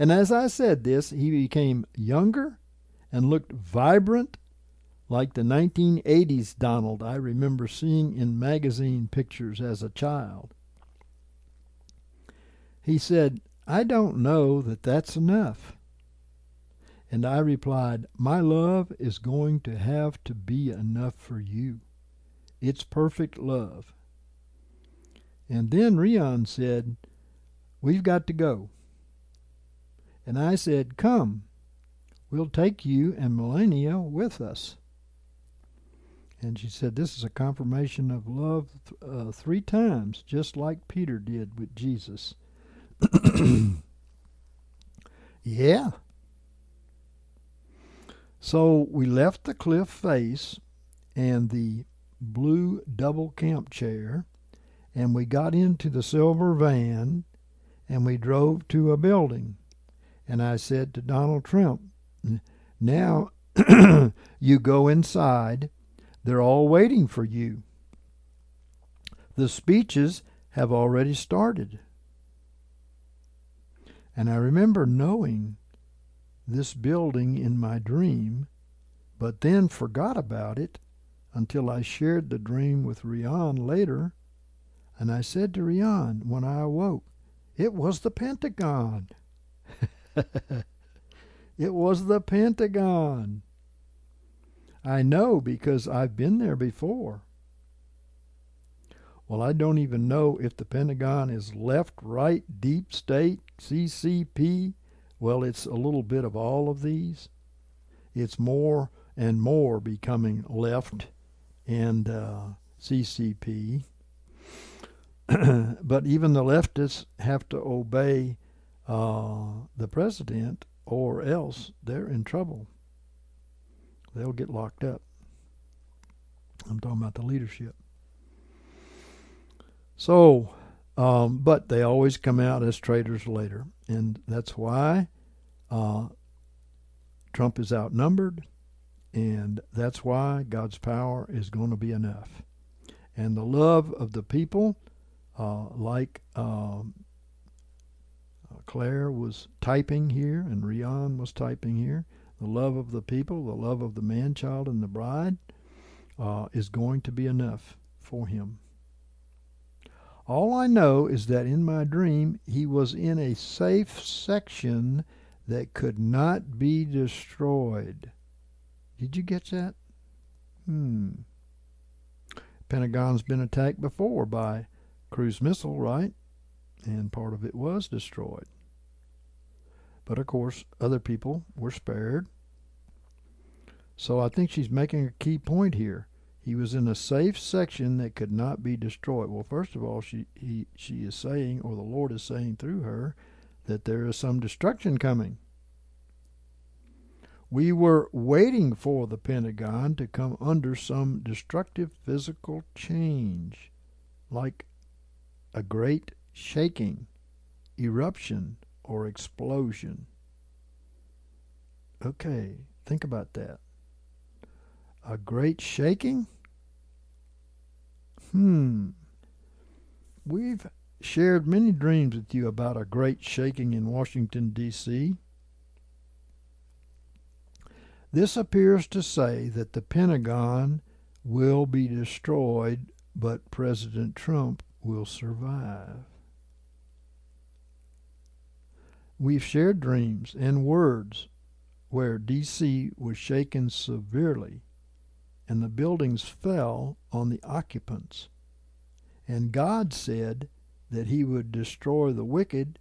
And as I said this, he became younger and looked vibrant, like the 1980s Donald I remember seeing in magazine pictures as a child. He said, "I don't know that that's enough." And I replied, "My love is going to have to be enough for you. It's perfect love." And then Rion said, "We've got to go." And I said, "Come, we'll take you and Melania with us." And she said, "This is a confirmation of love 3 times, just like Peter did with Jesus." Yeah. So we left the cliff face and the blue double camp chair, and we got into the silver van, and we drove to a building. And I said to Donald Trump, "Now you go inside. They're all waiting for you. The speeches have already started." And I remember knowing this building in my dream, but then forgot about it until I shared the dream with Rion later. And I said to Rion when I awoke, "It was the Pentagon." It was the Pentagon. I know because I've been there before. Well, I don't even know if the Pentagon is left, right, deep state, CCP. Well, it's a little bit of all of these. It's more and more becoming left and CCP. But even the leftists have to obey the president, or else they're in trouble. They'll get locked up. I'm talking about the leadership. So, but they always come out as traitors later. And that's why Trump is outnumbered. And that's why God's power is going to be enough. And the love of the people, like Claire was typing here and Rion was typing here, the love of the people, the love of the man-child and the bride is going to be enough for him. All I know is that in my dream he was in a safe section that could not be destroyed. Did you get that? Pentagon's been attacked before by cruise missile, right? And part of it was destroyed. But of course, other people were spared. So I think she's making a key point here. He was in a safe section that could not be destroyed. Well, first of all, she is saying, or the Lord is saying through her, that there is some destruction coming. We were waiting for the Pentagon to come under some destructive physical change, like a great shaking, eruption, or explosion. Okay, think about that. A great shaking? We've shared many dreams with you about a great shaking in Washington, D.C. This appears to say that the Pentagon will be destroyed, but President Trump will survive. We've shared dreams and words where D.C. was shaken severely and the buildings fell on the occupants. And God said that he would destroy the wicked,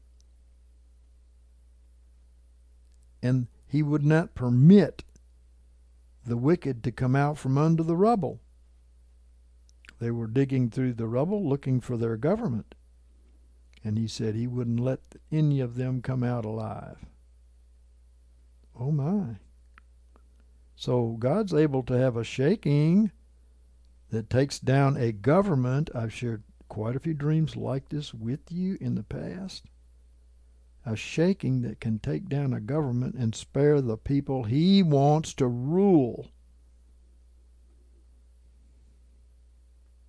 and he would not permit the wicked to come out from under the rubble. They were digging through the rubble looking for their government. And he said he wouldn't let any of them come out alive. Oh my. So God's able to have a shaking that takes down a government. I've shared quite a few dreams like this with you in the past. A shaking that can take down a government and spare the people he wants to rule.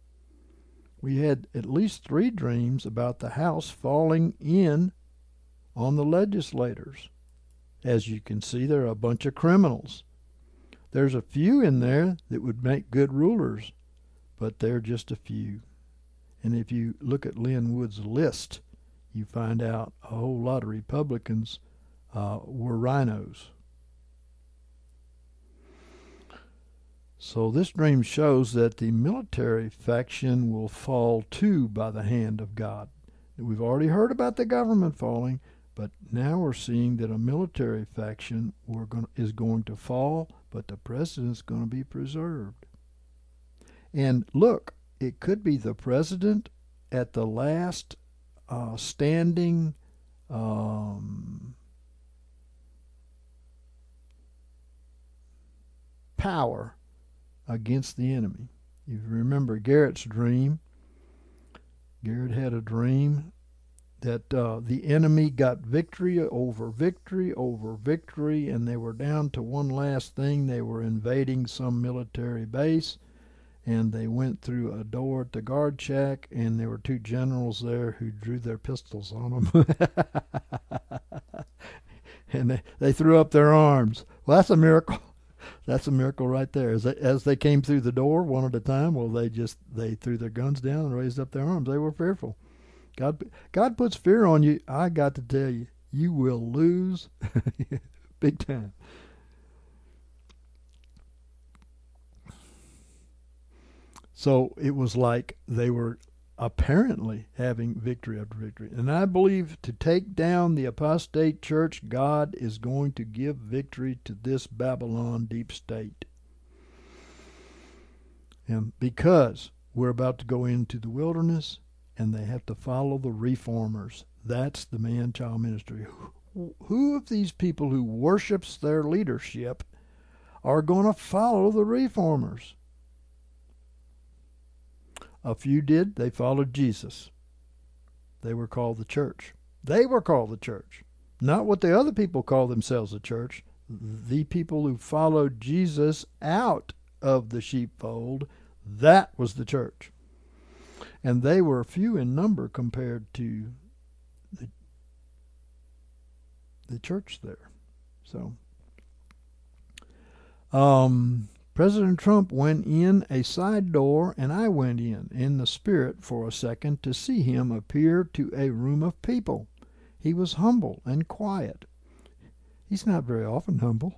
We had at least 3 dreams about the house falling in on the legislators. As you can see, they're a bunch of criminals. There's a few in there that would make good rulers, but they're just a few. And if you look at Lin Wood's list, you find out a whole lot of Republicans were rhinos. So this dream shows that the military faction will fall too by the hand of God. We've already heard about the government falling, but now we're seeing that a military faction is going to fall, but the president's going to be preserved. And look, it could be the president at the last standing power against the enemy. If you remember Garrett's dream, Garrett had a dream that the enemy got victory over victory over victory, and they were down to one last thing. They were invading some military base, and they went through a door at the guard shack, and there were two generals there who drew their pistols on them. And they threw up their arms. Well, that's a miracle. That's a miracle right there. As they came through the door one at a time, well, they threw their guns down and raised up their arms. They were fearful. God puts fear on you. I got to tell you, you will lose big time. So it was like they were apparently having victory after victory. And I believe to take down the apostate church, God is going to give victory to this Babylon deep state. And because we're about to go into the wilderness, and they have to follow the reformers. That's the man-child ministry. Who of these people who worships their leadership are going to follow the reformers? A few did. They followed Jesus. They were called the church. They were called the church. Not what the other people call themselves the church. The people who followed Jesus out of the sheepfold, that was the church. And they were few in number compared to the church there. So, President Trump went in a side door, and I went in the spirit for a second to see him appear to a room of people. He was humble and quiet. He's not very often humble.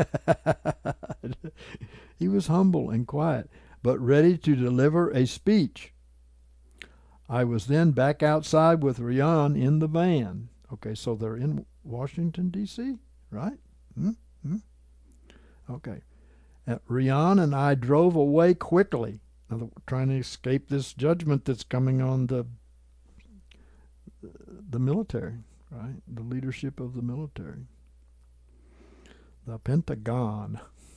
He was humble and quiet, but ready to deliver a speech. I was then back outside with Rian in the van. Okay, so they're in Washington, D.C., right? Okay. Rian and I drove away quickly, trying to escape this judgment that's coming on the military, right? The leadership of the military. The Pentagon.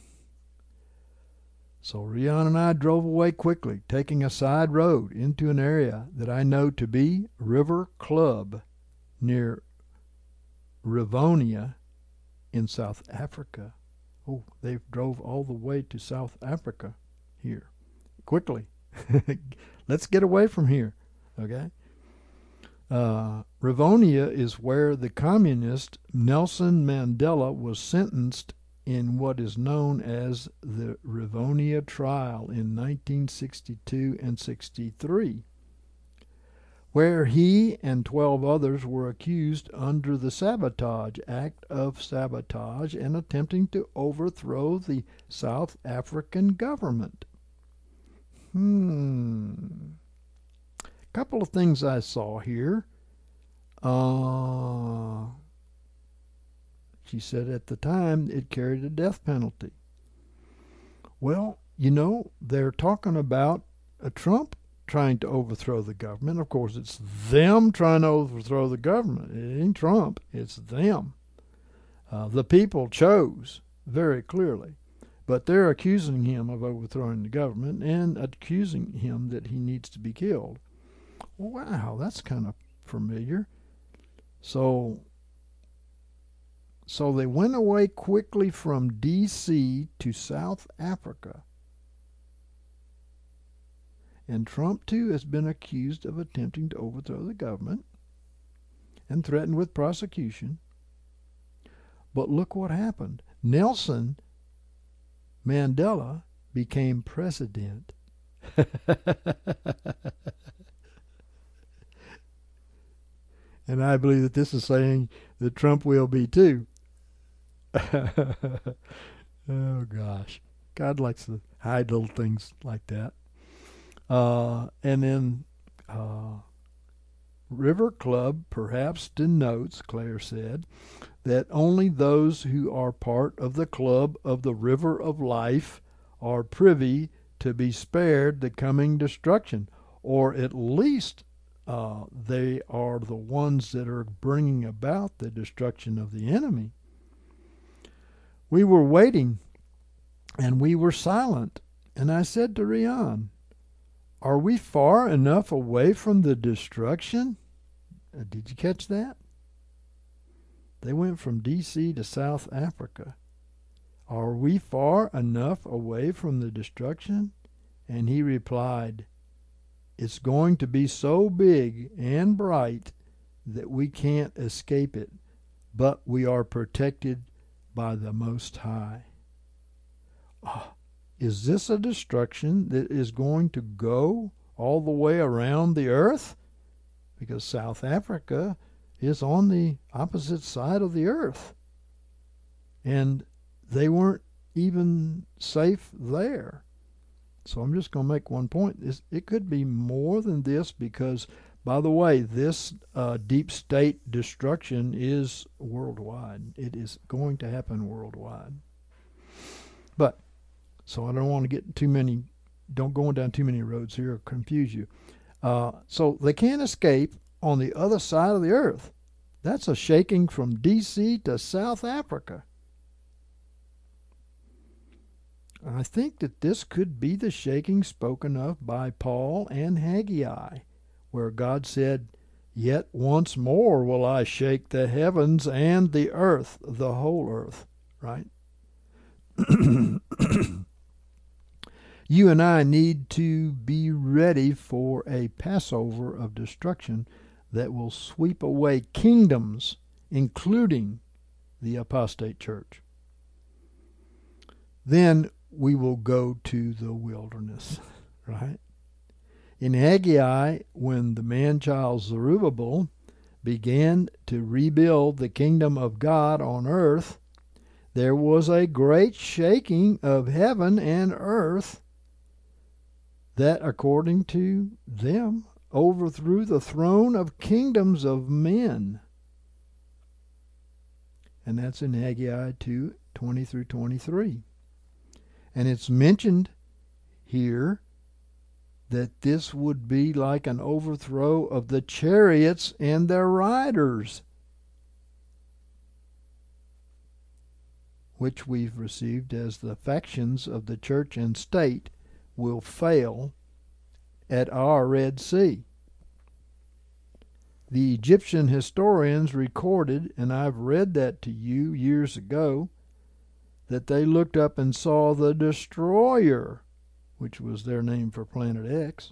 So Rian and I drove away quickly, taking a side road into an area that I know to be River Club near Rivonia in South Africa. Oh, they drove all the way to South Africa here. Quickly. Let's get away from here, okay? Rivonia is where the communist Nelson Mandela was sentenced in what is known as the Rivonia Trial in 1962 and 63, where he and 12 others were accused under the Sabotage Act of sabotage and attempting to overthrow the South African government. Couple of things I saw here. She said at the time it carried a death penalty. Well, you know, they're talking about Trump trying to overthrow the government. Of course, it's them trying to overthrow the government. It ain't Trump, it's them. The people chose very clearly. But they're accusing him of overthrowing the government and accusing him that he needs to be killed. Wow, that's kind of familiar. So they went away quickly from D.C. to South Africa. And Trump, too, has been accused of attempting to overthrow the government. and threatened with prosecution. But look what happened. Nelson Mandela became president. And I believe that this is saying that Trump will be too. Oh, gosh. God likes to hide little things like that. And then River Club perhaps denotes, Claire said, that only those who are part of the club of the river of life are privy to be spared the coming destruction, or at least they are the ones that are bringing about the destruction of the enemy. We were waiting, and we were silent, and I said to Rian, "Are we far enough away from the destruction?" Did you catch that? They went from D.C. to South Africa. Are we far enough away from the destruction? And he replied, "It's going to be so big and bright that we can't escape it, but we are protected by the Most High." Is this a destruction that is going to go all the way around the earth? Because South Africa is on the opposite side of the earth. And they weren't even safe there. So I'm just going to make one point. It could be more than this because, by the way, this deep state destruction is worldwide. It is going to happen worldwide. But, so I don't want to get don't go down too many roads here or confuse you. So they can't escape on the other side of the earth. That's a shaking from D.C. to South Africa. I think that this could be the shaking spoken of by Paul and Haggai, where God said, "Yet once more will I shake the heavens and the earth," the whole earth, right? You and I need to be ready for a Passover of destruction that will sweep away kingdoms, including the apostate church. Then we will go to the wilderness, right? In Haggai, when the man-child Zerubbabel began to rebuild the kingdom of God on earth, there was a great shaking of heaven and earth that, according to them, overthrew the throne of kingdoms of men. And that's in Haggai 2:20 through 23. And it's mentioned here that this would be like an overthrow of the chariots and their riders, which we've received as the factions of the church and state will fail at our Red Sea. The Egyptian historians recorded, and I've read that to you years ago, that they looked up and saw the destroyer, which was their name for Planet X.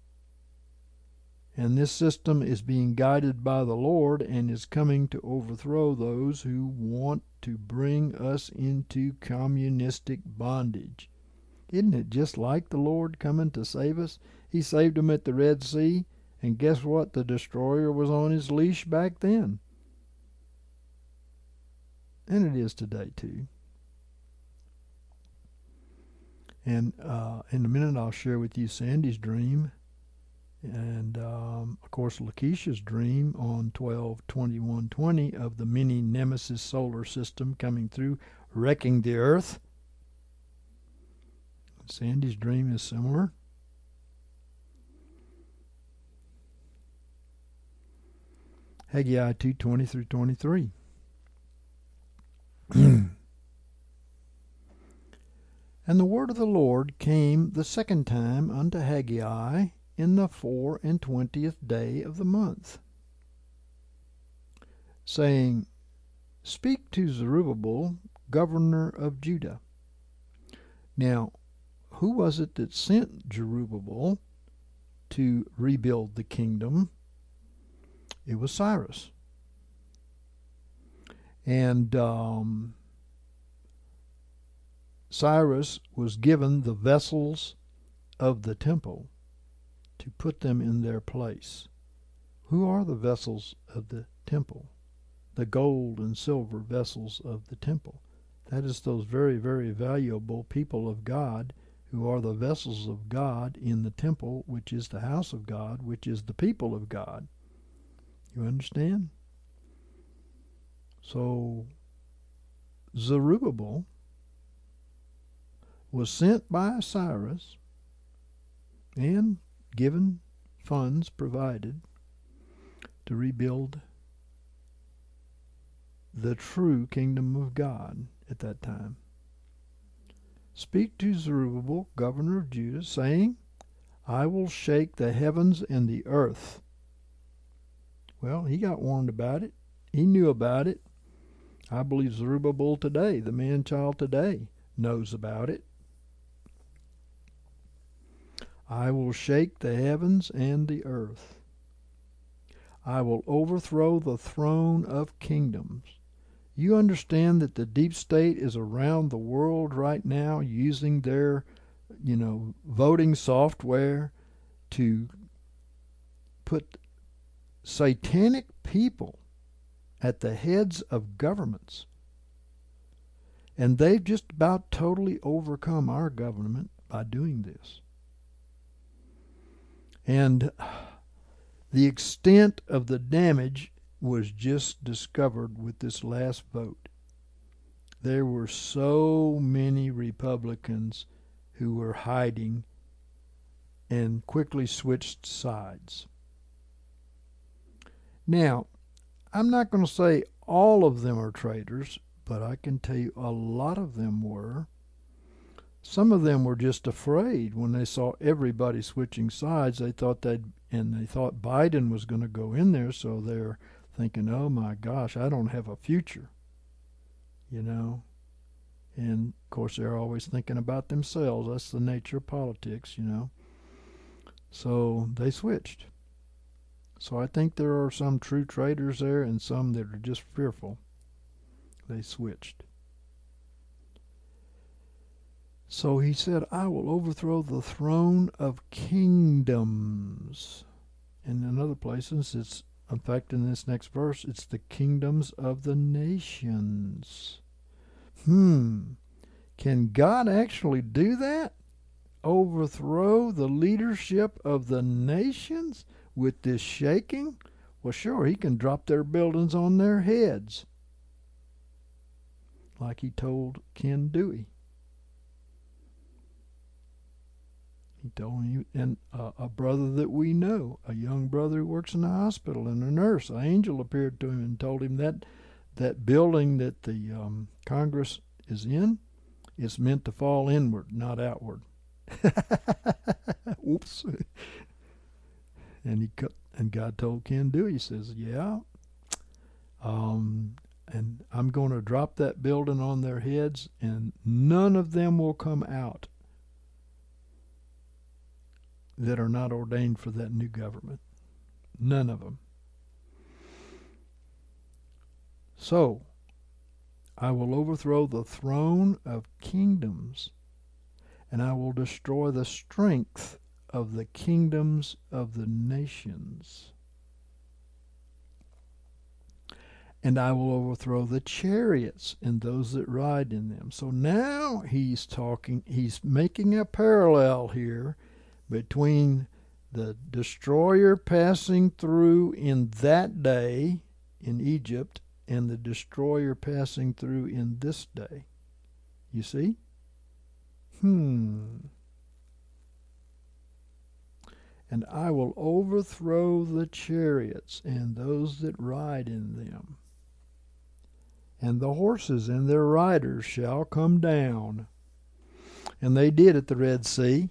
And this system is being guided by the Lord and is coming to overthrow those who want to bring us into communistic bondage. Isn't it just like the Lord coming to save us? He saved them at the Red Sea, and guess what? The destroyer was on his leash back then. And it is today too. And in a minute I'll share with you Sandy's dream and, of course, Lakeisha's dream on 12/21/20 of the mini Nemesis solar system coming through, wrecking the earth. Sandy's dream is similar. Haggai 2:20 through 23. And the word of the Lord came the second time unto Haggai in the 24th day of the month, saying, Speak to Zerubbabel, governor of Judah. Now, who was it that sent Zerubbabel to rebuild the kingdom? It was Cyrus. And Cyrus was given the vessels of the temple to put them in their place. Who are the vessels of the temple? The gold and silver vessels of the temple. That is those very, very valuable people of God who are the vessels of God in the temple, which is the house of God, which is the people of God. You understand? So Zerubbabel was sent by Cyrus and given funds provided to rebuild the true kingdom of God at that time. Speak to Zerubbabel, governor of Judah, saying, I will shake the heavens and the earth. Well, he got warned about it. He knew about it. I believe Zerubbabel today, the man-child today, knows about it. I will shake the heavens and the earth. I will overthrow the throne of kingdoms. You understand that the deep state is around the world right now using their, voting software to put satanic people at the heads of governments. And they've just about totally overcome our government by doing this. And the extent of the damage was just discovered with this last vote. There were so many Republicans who were hiding and quickly switched sides. Now, I'm not going to say all of them are traitors, but I can tell you a lot of them were. Some of them were just afraid when they saw everybody switching sides. They thought Biden was going to go in there, so they're thinking, oh my gosh, I don't have a future, And of course they're always thinking about themselves. That's the nature of politics, So they switched. So I think there are some true traitors there and some that are just fearful. They switched. So he said, I will overthrow the throne of kingdoms. And in other places, in fact, in this next verse, it's the kingdoms of the nations. Can God actually do that? Overthrow the leadership of the nations with this shaking? Well, sure, he can drop their buildings on their heads, like he told Ken Dewey. He told him, and a brother that we know, a young brother who works in the hospital, and a nurse, an angel appeared to him and told him that building that the Congress is in is meant to fall inward, not outward. Oops. And God told Ken Dewey, he says, yeah, and I'm going to drop that building on their heads, and none of them will come out that are not ordained for that new government. None of them. So, I will overthrow the throne of kingdoms, and I will destroy the strength of the kingdoms of the nations. And I will overthrow the chariots and those that ride in them. So now he's making a parallel here between the destroyer passing through in that day in Egypt and the destroyer passing through in this day. You see? And I will overthrow the chariots and those that ride in them. And the horses and their riders shall come down. And they did at the Red Sea.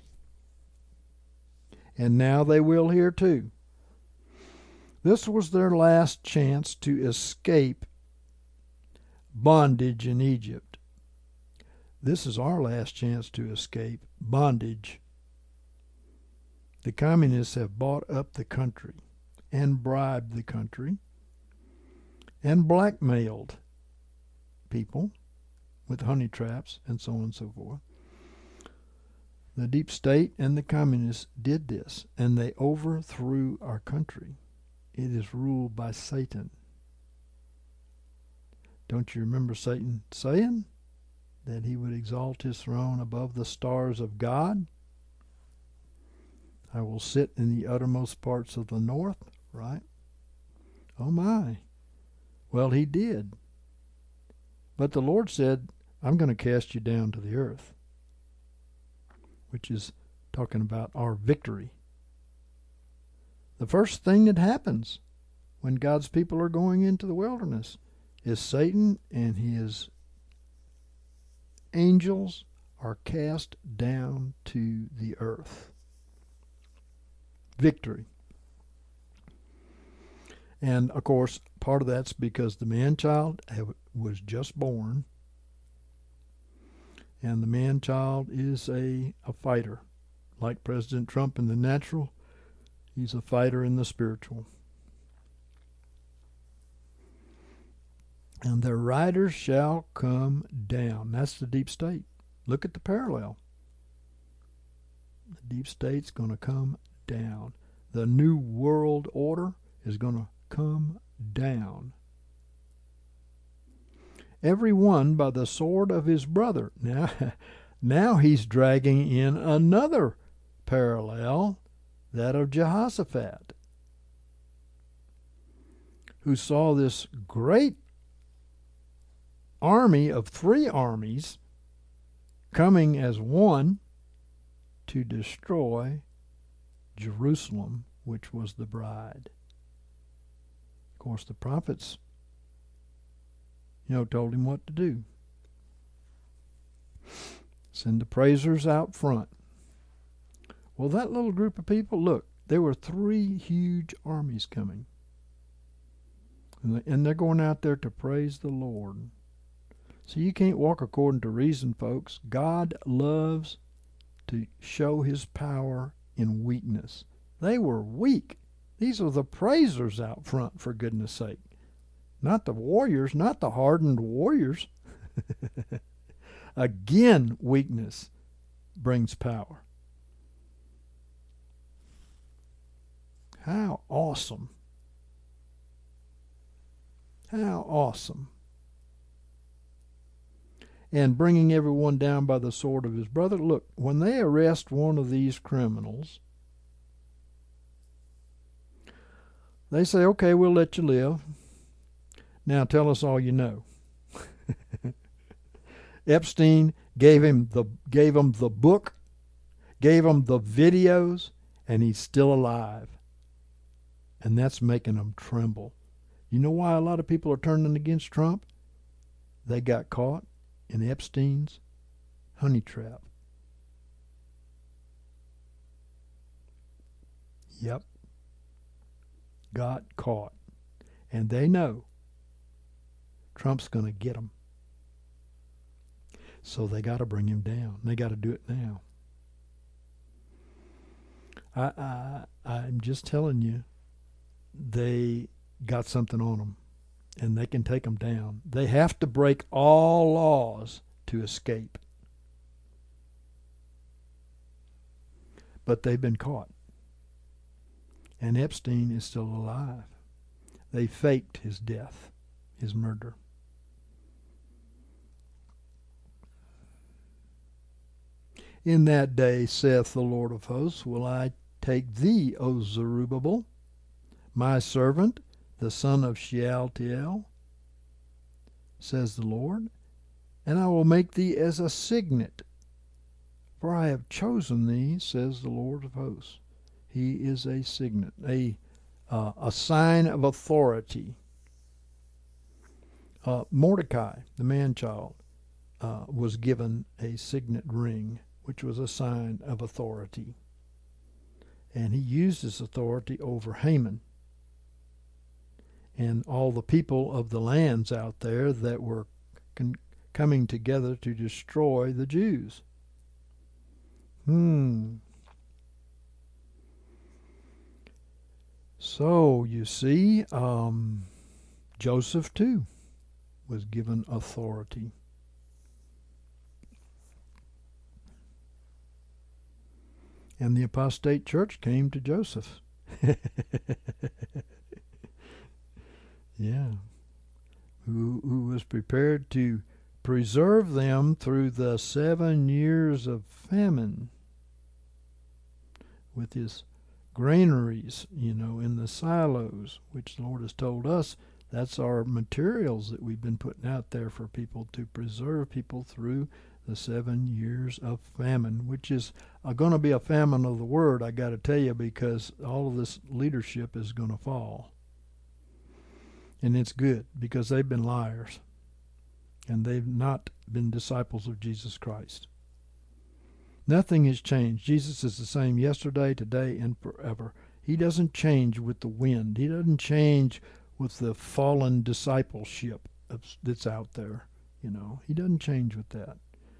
And now they will here too. This was their last chance to escape bondage in Egypt. This is our last chance to escape bondage. The communists have bought up the country and bribed the country and blackmailed people with honey traps and so on and so forth. The deep state and the communists did this, and they overthrew our country. It is ruled by Satan. Don't you remember Satan saying that he would exalt his throne above the stars of God? I will sit in the uttermost parts of the north, right? Oh my. Well, he did. But the Lord said, I'm going to cast you down to the earth, which is talking about our victory. The first thing that happens when God's people are going into the wilderness is Satan and his angels are cast down to the earth. Victory. And of course, part of that's because the man-child was just born, and the man-child is a fighter. Like President Trump in the natural, he's a fighter in the spiritual. And their riders shall come down. That's the deep state. Look at the parallel. The deep state's going to come down. The new world order is going to come down. Every one by the sword of his brother. Now he's dragging in another parallel, that of Jehoshaphat, who saw this great army of 3 armies coming as one to destroy Jerusalem, which was the bride. Of course, the prophets, told him what to do. Send the praisers out front. Well, that little group of people, look, there were 3 huge armies coming. And they're going out there to praise the Lord. So you can't walk according to reason, folks. God loves to show his power in weakness. They were weak. These are the praisers out front, for goodness sake. Not the warriors, not the hardened warriors. Again, weakness brings power. How awesome. How awesome. And bringing everyone down by the sword of his brother. Look, when they arrest one of these criminals, they say, okay, we'll let you live. Now tell us all you know. Epstein gave him the book, gave him the videos, and he's still alive. And that's making them tremble. You know why a lot of people are turning against Trump? They got caught in Epstein's honey trap. Yep. Got caught. And they know Trump's going to get them. So they got to bring him down. They got to do it now. I'm just telling you, they got something on them, and they can take them down. They have to break all laws to escape. But they've been caught. And Epstein is still alive. They faked his death, his murder. In that day, saith the Lord of hosts, will I take thee, O Zerubbabel, my servant, the son of Shealtiel, says the Lord, and I will make thee as a signet, for I have chosen thee, says the Lord of hosts. He is a signet, a sign of authority. Mordecai, the man-child, was given a signet ring, which was a sign of authority. And he used his authority over Haman and all the people of the lands out there that were coming together to destroy the Jews. So, you see, Joseph too was given authority. And the apostate church came to Joseph. Yeah. Who was prepared to preserve them through the 7 years of famine with his granaries, in the silos, which the Lord has told us that's our materials that we've been putting out there for people to preserve people through the 7 years of famine, which is going to be a famine of the word, I got to tell you, because all of this leadership is going to fall. And it's good, because they've been liars, and they've not been disciples of Jesus Christ. Nothing has changed. Jesus is the same yesterday, today, and forever. He doesn't change with the wind. He doesn't change with the fallen discipleship that's out there. He doesn't change with that.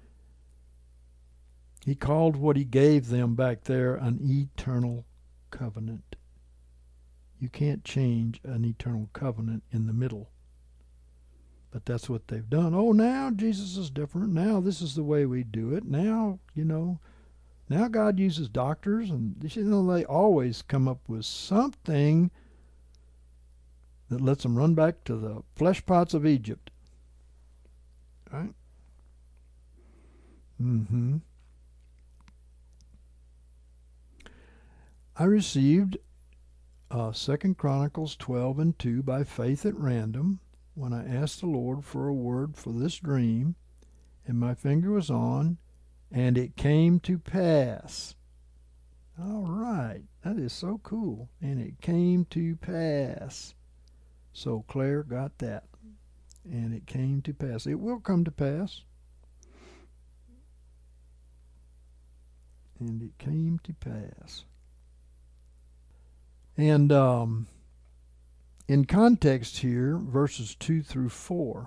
He called what he gave them back there an eternal covenant. You can't change an eternal covenant in the middle. But that's what they've done. Oh, now Jesus is different. Now this is the way we do it. Now, now God uses doctors, and they always come up with something that lets them run back to the flesh pots of Egypt. Right? I received 2 Chronicles 12:2 by faith at random when I asked the Lord for a word for this dream, and my finger was on, and it came to pass. All right, that is so cool. And it came to pass. So Claire got that. And it came to pass. It will come to pass. And it came to pass. And in context here, verses 2 through 4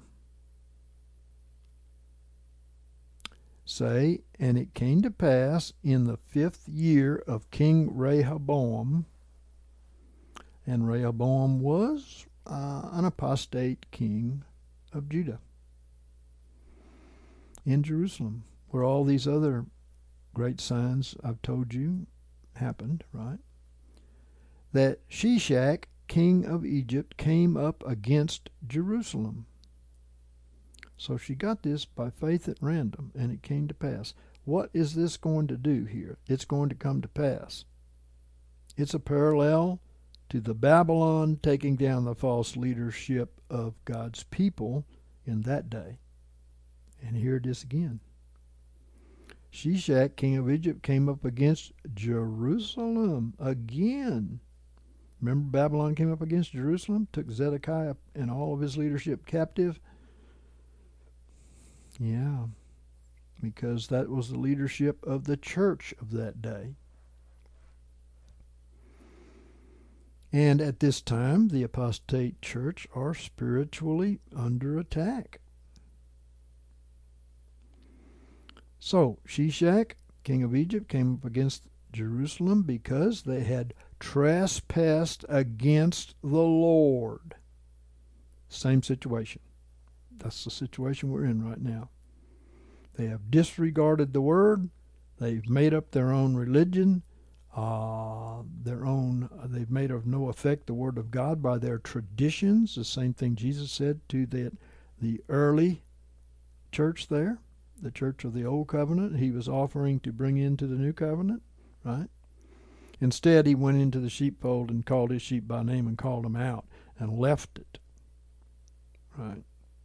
say, and it came to pass in the 5th year of King Rehoboam, and Rehoboam was an apostate king of Judah in Jerusalem, where all these other great signs I've told you happened, right? That Shishak, king of Egypt, came up against Jerusalem. So she got this by faith at random, and it came to pass. What is this going to do here? It's going to come to pass. It's a parallel to the Babylon taking down the false leadership of God's people in that day. And here it is again. Shishak, king of Egypt, came up against Jerusalem again. Remember, Babylon came up against Jerusalem, took Zedekiah and all of his leadership captive? Yeah, because that was the leadership of the church of that day. And at this time, the apostate church are spiritually under attack. So, Shishak, king of Egypt, came up against Jerusalem because they had trespassed against the Lord. Same situation. That's the situation we're in right now. They have disregarded the word. They've made up their own religion. They've made of no effect the word of God by their traditions. The same thing Jesus said to the early church there, the church of the old covenant. He was offering to bring into the new covenant, right? Instead, he went into the sheepfold and called his sheep by name and called them out and left it, right?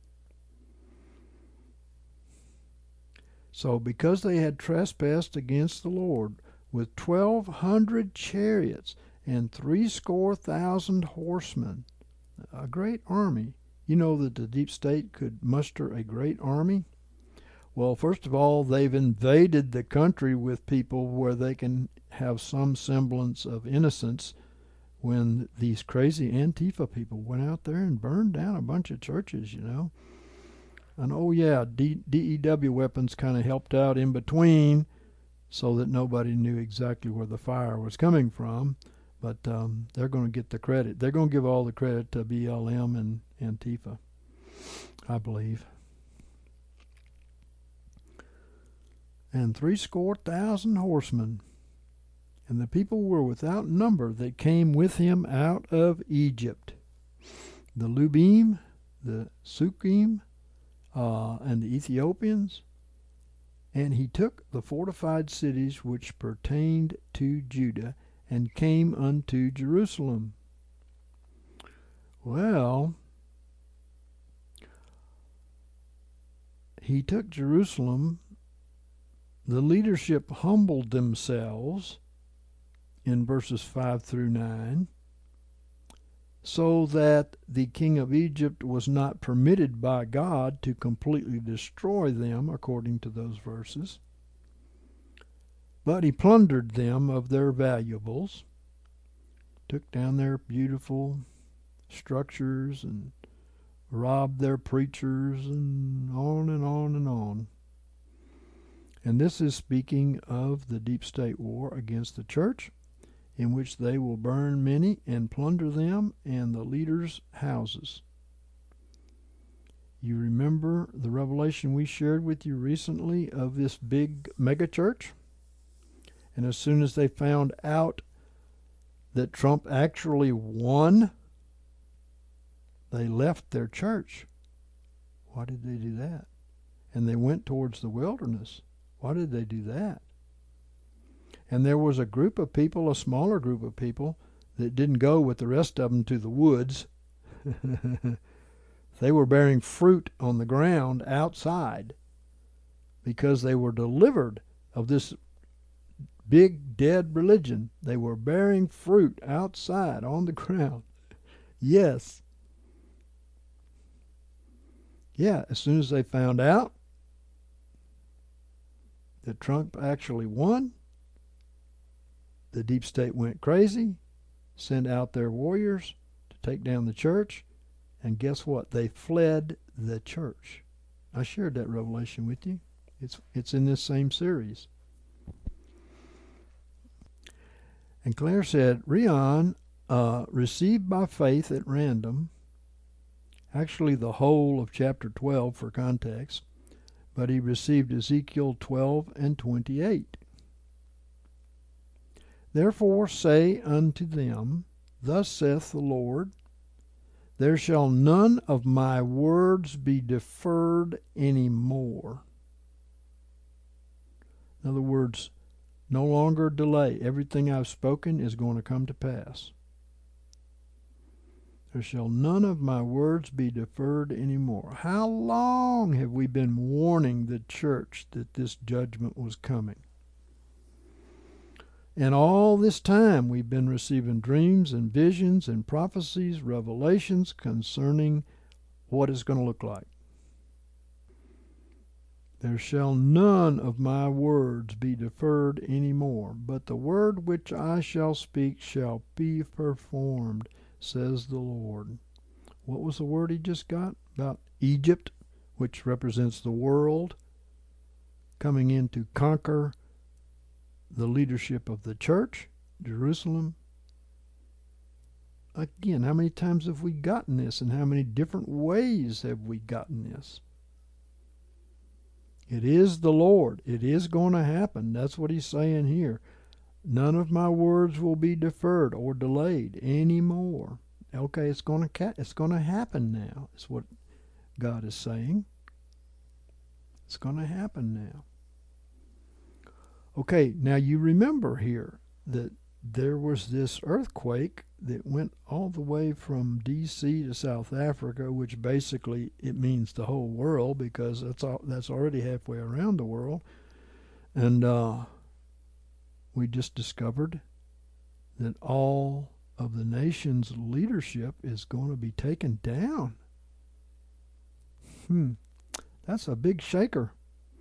So because they had trespassed against the Lord with 1,200 chariots and 70,000 horsemen, a great army. You know that the deep state could muster a great army? Well, first of all, they've invaded the country with people where they can have some semblance of innocence when these crazy Antifa people went out there and burned down a bunch of churches, And oh yeah, DEW weapons kind of helped out in between so that nobody knew exactly where the fire was coming from. But they're going to get the credit. They're going to give all the credit to BLM and Antifa. I believe. And 70,000 horsemen. And the people were without number that came with him out of Egypt. The Lubim, the Sukkim, and the Ethiopians. And he took the fortified cities which pertained to Judah, and came unto Jerusalem. Well, he took Jerusalem. The leadership humbled themselves in verses 5 through 9, so that the king of Egypt was not permitted by God to completely destroy them, according to those verses. But he plundered them of their valuables, took down their beautiful structures, and robbed their preachers, and on and on and on. And this is speaking of the deep state war against the church, in which they will burn many and plunder them and the leaders' houses. You remember the revelation we shared with you recently of this big megachurch? And as soon as they found out that Trump actually won, they left their church. Why did they do that? And they went towards the wilderness. Why did they do that? And there was a group of people, a smaller group of people, that didn't go with the rest of them to the woods. They were bearing fruit on the ground outside because they were delivered of this big dead religion. They were bearing fruit outside on the ground. Yes. Yeah, as soon as they found out that Trump actually won, the deep state went crazy, sent out their warriors to take down the church, and guess what? They fled the church. I shared that revelation with you. It's in this same series. And Claire said, Rion received by faith at random, actually the whole of chapter 12 for context, but he received Ezekiel 12 and 28. Therefore say unto them, Thus saith the Lord, there shall none of my words be deferred any more. In other words, no longer delay. Everything I've spoken is going to come to pass. There shall none of my words be deferred any more. How long have we been warning the church that this judgment was coming? And all this time we've been receiving dreams and visions and prophecies, revelations concerning what it's going to look like. There shall none of my words be deferred any more, but the word which I shall speak shall be performed, says the Lord. What was the word he just got about Egypt, which represents the world, coming in to conquer the leadership of the church, Jerusalem? Again, how many times have we gotten this, and how many different ways have we gotten this? It is the Lord. It is going to happen. That's what he's saying here. None of my words will be deferred or delayed anymore. Okay, it's going to happen now. Is what God is saying. It's going to happen now. Okay, now you remember here that there was this earthquake that went all the way from D.C. to South Africa, which basically it means the whole world, because that's already halfway around the world. And we just discovered that all of the nation's leadership is going to be taken down. That's a big shaker.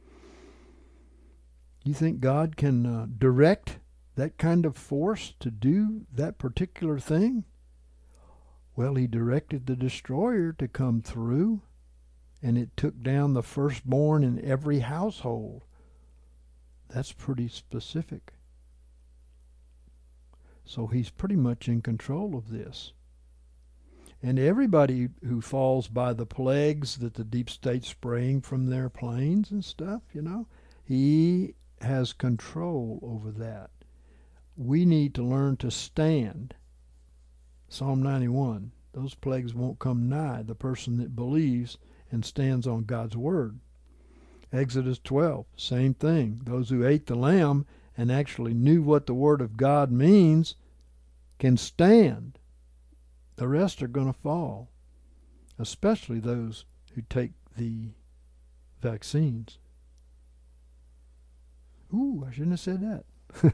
You think God can direct that kind of force to do that particular thing? Well, he directed the destroyer to come through, and it took down the firstborn in every household. That's pretty specific. So he's pretty much in control of this. And everybody who falls by the plagues that the deep state's spraying from their planes and stuff, he has control over that. We need to learn to stand. Psalm 91. Those plagues won't come nigh the person that believes and stands on God's word. Exodus 12, same thing. Those who ate the lamb and actually knew what the word of God means can stand. The rest are going to fall, especially those who take the vaccines. Ooh, I shouldn't have said that.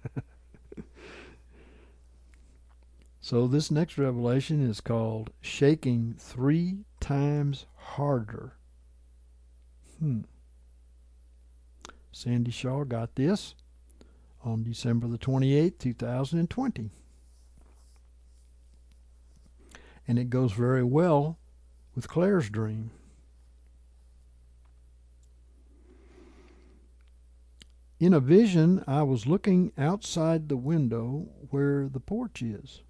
So this next revelation is called Shaking 3 Times Harder. Sandy Shaw got this on December the 28th, 2020. And it goes very well with Claire's dream. In a vision, I was looking outside the window where the porch is.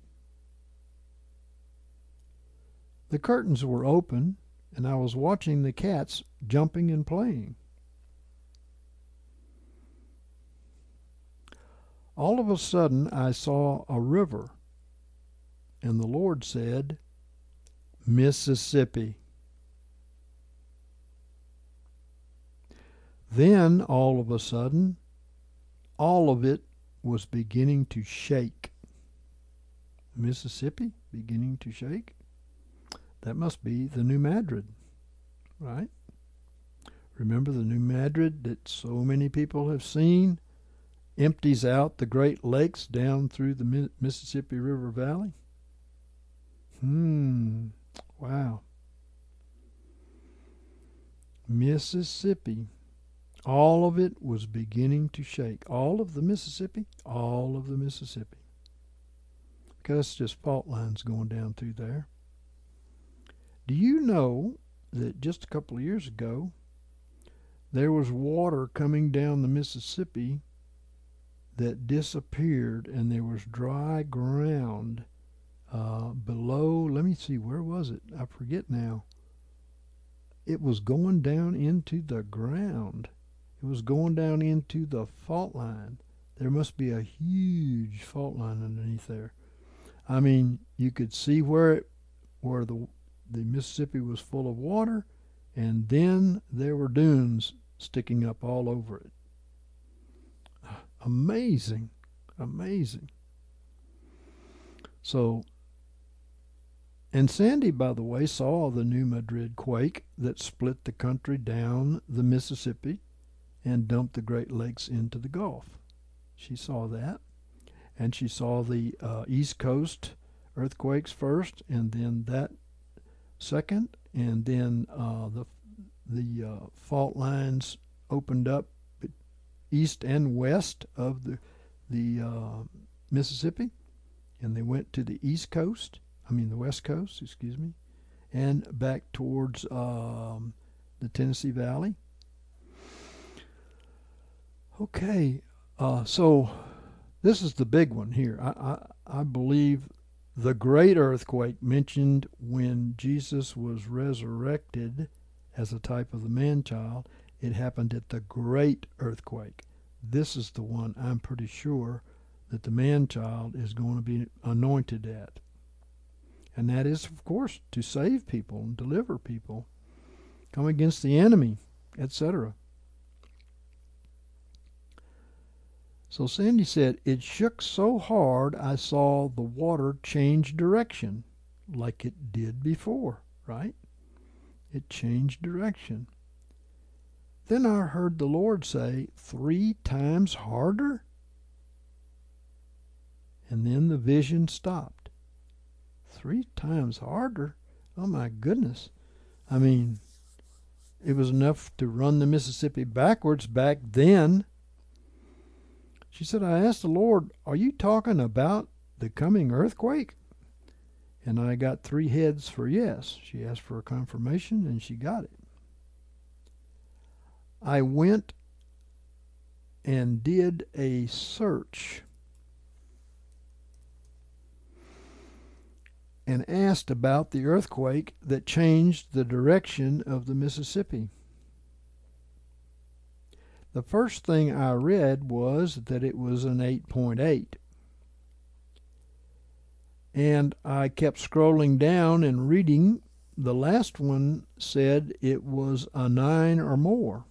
The curtains were open, and I was watching the cats jumping and playing. All of a sudden, I saw a river, and the Lord said, Mississippi. Then, all of a sudden, all of it was beginning to shake. Mississippi beginning to shake? That must be the New Madrid, right? Remember the New Madrid that so many people have seen? Empties out the Great Lakes down through the Mississippi River Valley? Wow. Mississippi. All of it was beginning to shake. All of the Mississippi? All of the Mississippi. Because it's just fault lines going down through there. Do you know that just a couple of years ago, there was water coming down the Mississippi that disappeared, and there was dry ground below? Let me see, where was it? I forget now. It was going down into the ground. It was going down into the fault line. There must be a huge fault line underneath there. I mean, you could see where the Mississippi was full of water, and then there were dunes sticking up all over it. Amazing, amazing. So, and Sandy, by the way, saw the New Madrid quake that split the country down the Mississippi and dumped the Great Lakes into the Gulf. She saw that. And she saw the East Coast earthquakes first, and then that second, and then the fault lines opened up east and west of the Mississippi, and they went to the the West Coast, and back towards the Tennessee Valley. Okay, so this is the big one here. I believe the great earthquake mentioned when Jesus was resurrected as a type of the man-child, it happened at the great earthquake. This is the one I'm pretty sure that the man-child is going to be anointed at. And that is, of course, to save people and deliver people, come against the enemy, etc. So Sandy said, it shook so hard I saw the water change direction like it did before, right? It changed direction. Then I heard the Lord say, 3 times harder? And then the vision stopped. 3 times harder? Oh my goodness. I mean, it was enough to run the Mississippi backwards back then. She said, I asked the Lord, are you talking about the coming earthquake? And I got 3 heads for yes. She asked for a confirmation, and she got it. I went and did a search. and asked about the earthquake that changed the direction of the Mississippi. The first thing I read was that it was an 8.8. And I kept scrolling down and reading. The last one said it was a 9 or more.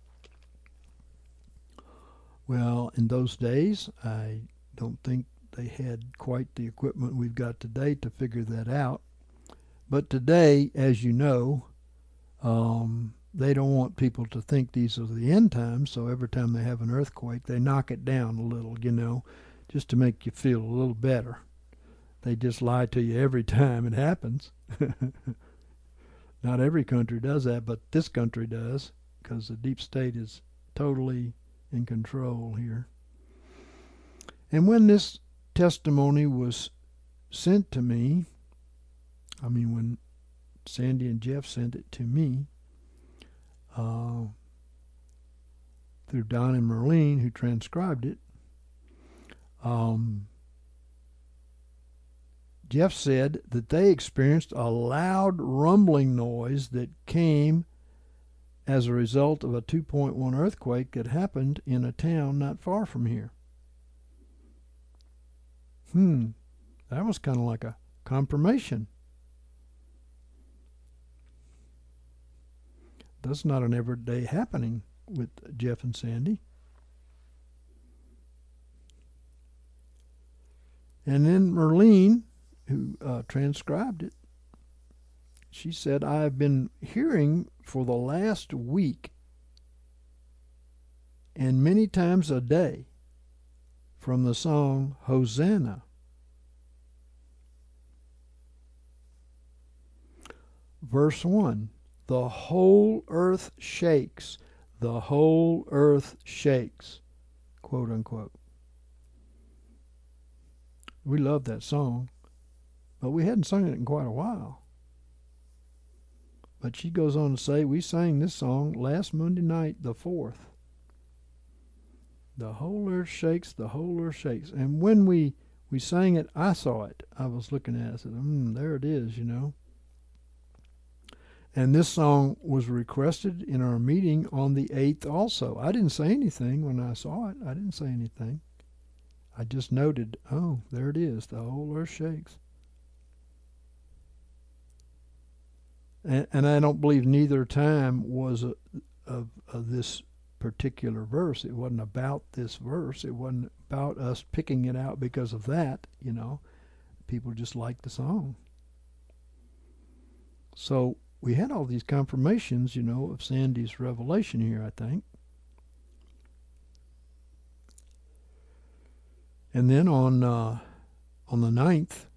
Well, in those days, I don't think they had quite the equipment we've got today to figure that out. But today, as you know, they don't want people to think these are the end times, so every time they have an earthquake, they knock it down a little, just to make you feel a little better. They just lie to you every time it happens. Not every country does that, but this country does, because the deep state is totally in control here. And when this testimony was sent to me, when Sandy and Jeff sent it to me, through Don and Merlene, who transcribed it, Jeff said that they experienced a loud rumbling noise that came as a result of a 2.1 earthquake that happened in a town not far from here. That was kind of like a confirmation. That's not an everyday happening with Jeff and Sandy. And then Merlene, who transcribed it, she said, I've been hearing for the last week and many times a day from the song Hosanna. Verse 1, the whole earth shakes, the whole earth shakes, quote unquote. We love that song, but we hadn't sung it in quite a while. But she goes on to say, we sang this song last Monday night, the 4th. The whole earth shakes, the whole earth shakes. And when we sang it, I saw it. I was looking at it. I said, there it is, And this song was requested in our meeting on the 8th also. I didn't say anything when I saw it. I didn't say anything. I just noted, there it is. The whole earth shakes. And I don't believe neither time was of this particular verse. It wasn't about this verse. It wasn't about us picking it out because of that, People just liked the song. So we had all these confirmations, of Sandy's revelation here, I think. And then on the 9th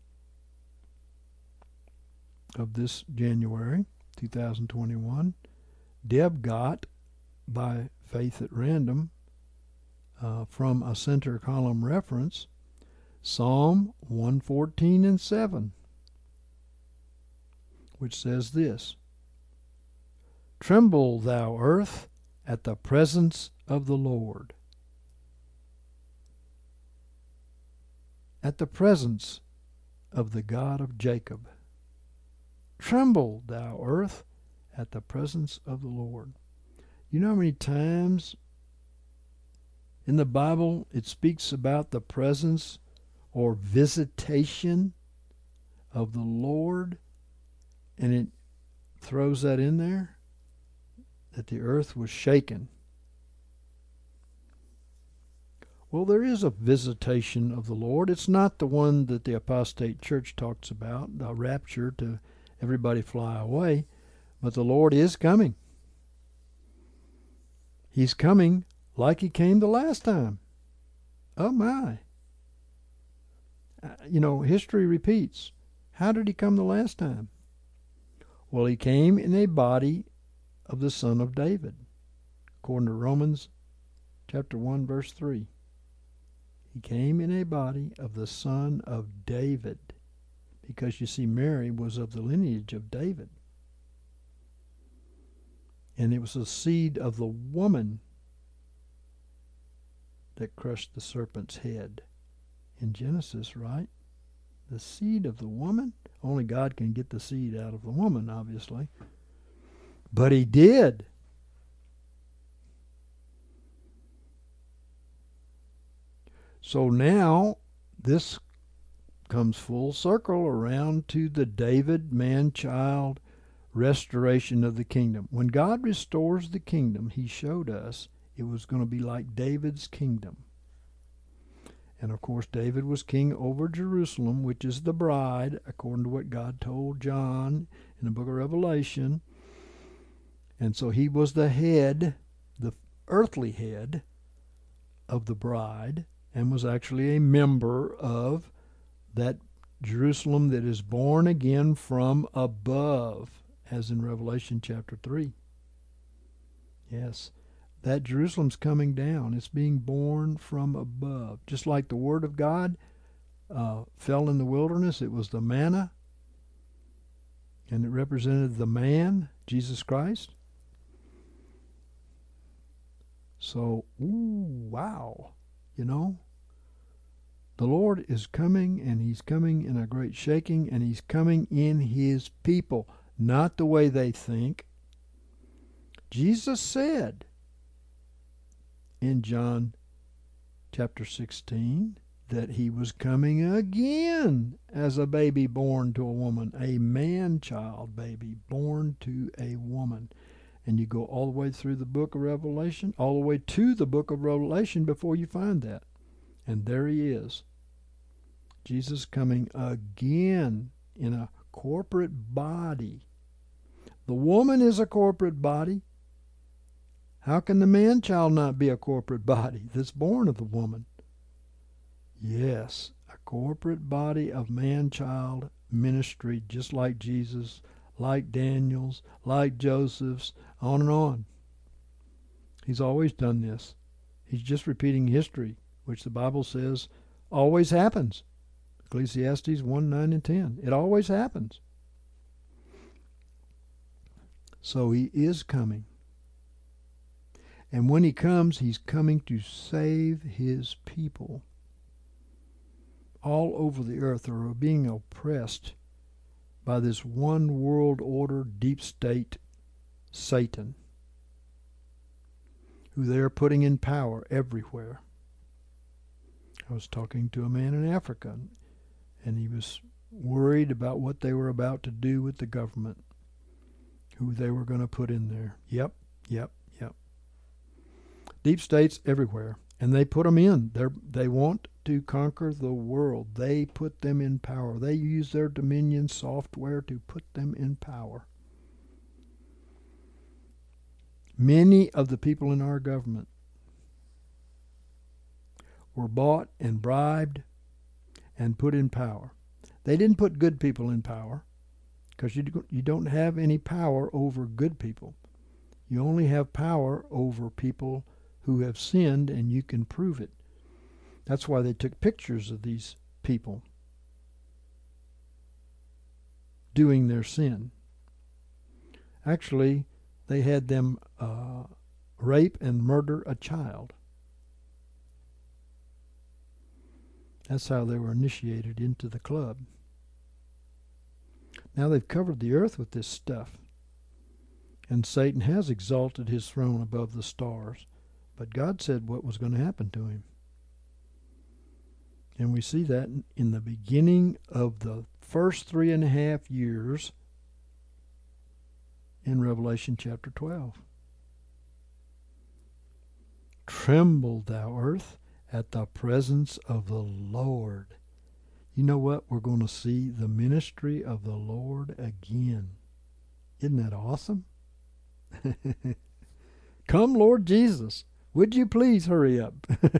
of this January 2021, Deb got, by faith at random, from a center column reference, Psalm 114 and 7, which says this, Tremble, thou earth, at the presence of the Lord. At the presence of the God of Jacob. Tremble, thou earth, at the presence of the Lord. You know how many times in the Bible it speaks about the presence or visitation of the Lord, and it throws that in there, that the earth was shaken. Well, there is a visitation of the Lord. It's not the one that the apostate church talks about, the rapture to everybody fly away, but the Lord is coming. He's coming like he came the last time. Oh my. History repeats. How did he come the last time? Well, he came in a body of the Son of David, according to Romans chapter 1, verse 3. He came in a body of the Son of David, because you see, Mary was of the lineage of David. And it was the seed of the woman that crushed the serpent's head in Genesis, right? The seed of the woman? Only God can get the seed out of the woman, obviously. But he did. So now this comes full circle around to the David man-child restoration of the kingdom. When God restores the kingdom, he showed us it was going to be like David's kingdom. And of course, David was king over Jerusalem, which is the bride, according to what God told John in the book of Revelation. And so he was the head, the earthly head of the bride, and was actually a member of that Jerusalem that is born again from above, as in Revelation chapter 3. Yes, that Jerusalem's coming down. It's being born from above. Just like the Word of God fell in the wilderness, it was the manna, and it represented the man, Jesus Christ. So, wow, the Lord is coming, and he's coming in a great shaking, and he's coming in his people, not the way they think. Jesus said in John chapter 16 that he was coming again as a baby born to a woman, a man-child baby born to a woman. And you go all the way through the book of Revelation, all the way to the book of Revelation before you find that. And there he is. Jesus coming again in a corporate body. The woman is a corporate body. How can the man-child not be a corporate body that's born of the woman? Yes, a corporate body of man-child ministry, just like Jesus, like Daniel's, like Joseph's, on and on. He's always done this. He's just repeating history, which the Bible says always happens. Ecclesiastes 1, 9, and 10. It always happens. So he is coming. And when he comes, he's coming to save his people. All over the earth are being oppressed by this one world order deep state Satan, who they're putting in power everywhere. I was talking to a man in Africa, and he was worried about what they were about to do with the government, who they were going to put in there. Yep. Deep states everywhere, and they put them in. They want to conquer the world. They put them in power. They use their Dominion software to put them in power. Many of the people in our government were bought and bribed and put in power. They didn't put good people in power, because you don't have any power over good people. You only have power over people who have sinned, and you can prove it. That's why they took pictures of these people doing their sin. Actually, they had them rape and murder a child. That's how they were initiated into the club. Now they've covered the earth with this stuff. And Satan has exalted his throne above the stars. But God said what was going to happen to him. And we see that in the beginning of the first 3.5 years in Revelation chapter 12. Tremble, thou earth, at the presence of the Lord. You know what? We're going to see the ministry of the Lord again. Isn't that awesome? Come, Lord Jesus. Would you please hurry up?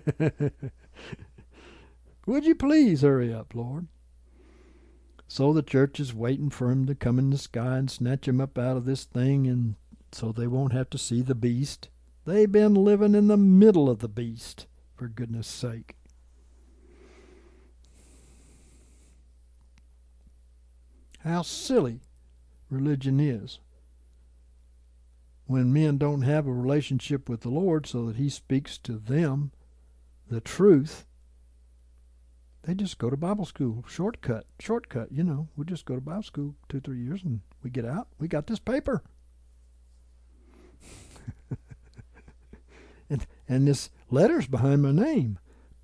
Would you please hurry up, Lord? So the church is waiting for him to come in the sky and snatch him up out of this thing, and so they won't have to see the beast. They've been living in the middle of the beast, for goodness sake. How silly religion is when men don't have a relationship with the Lord so that he speaks to them the truth They just go to Bible school. Shortcut. We'll just go to Bible school 2-3 years and we get out. We got this paper. and this letter's behind my name.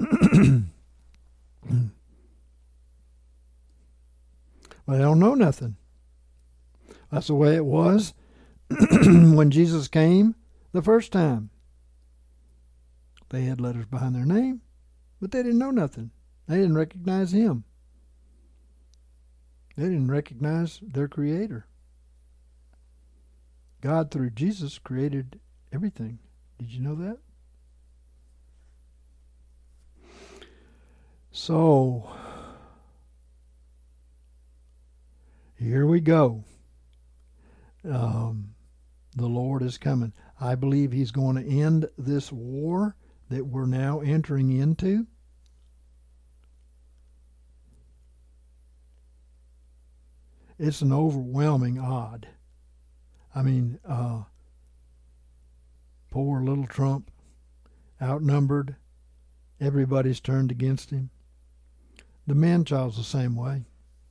But I don't know nothing. That's the way it was when Jesus came the first time. They had letters behind their name, but they didn't know nothing. They didn't recognize him. They didn't recognize their Creator. God, through Jesus, created everything. Did you know that? So, here we go. The Lord is coming. I believe He's going to end this war that we're now entering into. It's an overwhelming odd. I mean, poor little Trump, outnumbered. Everybody's turned against him. The man-child's the same way.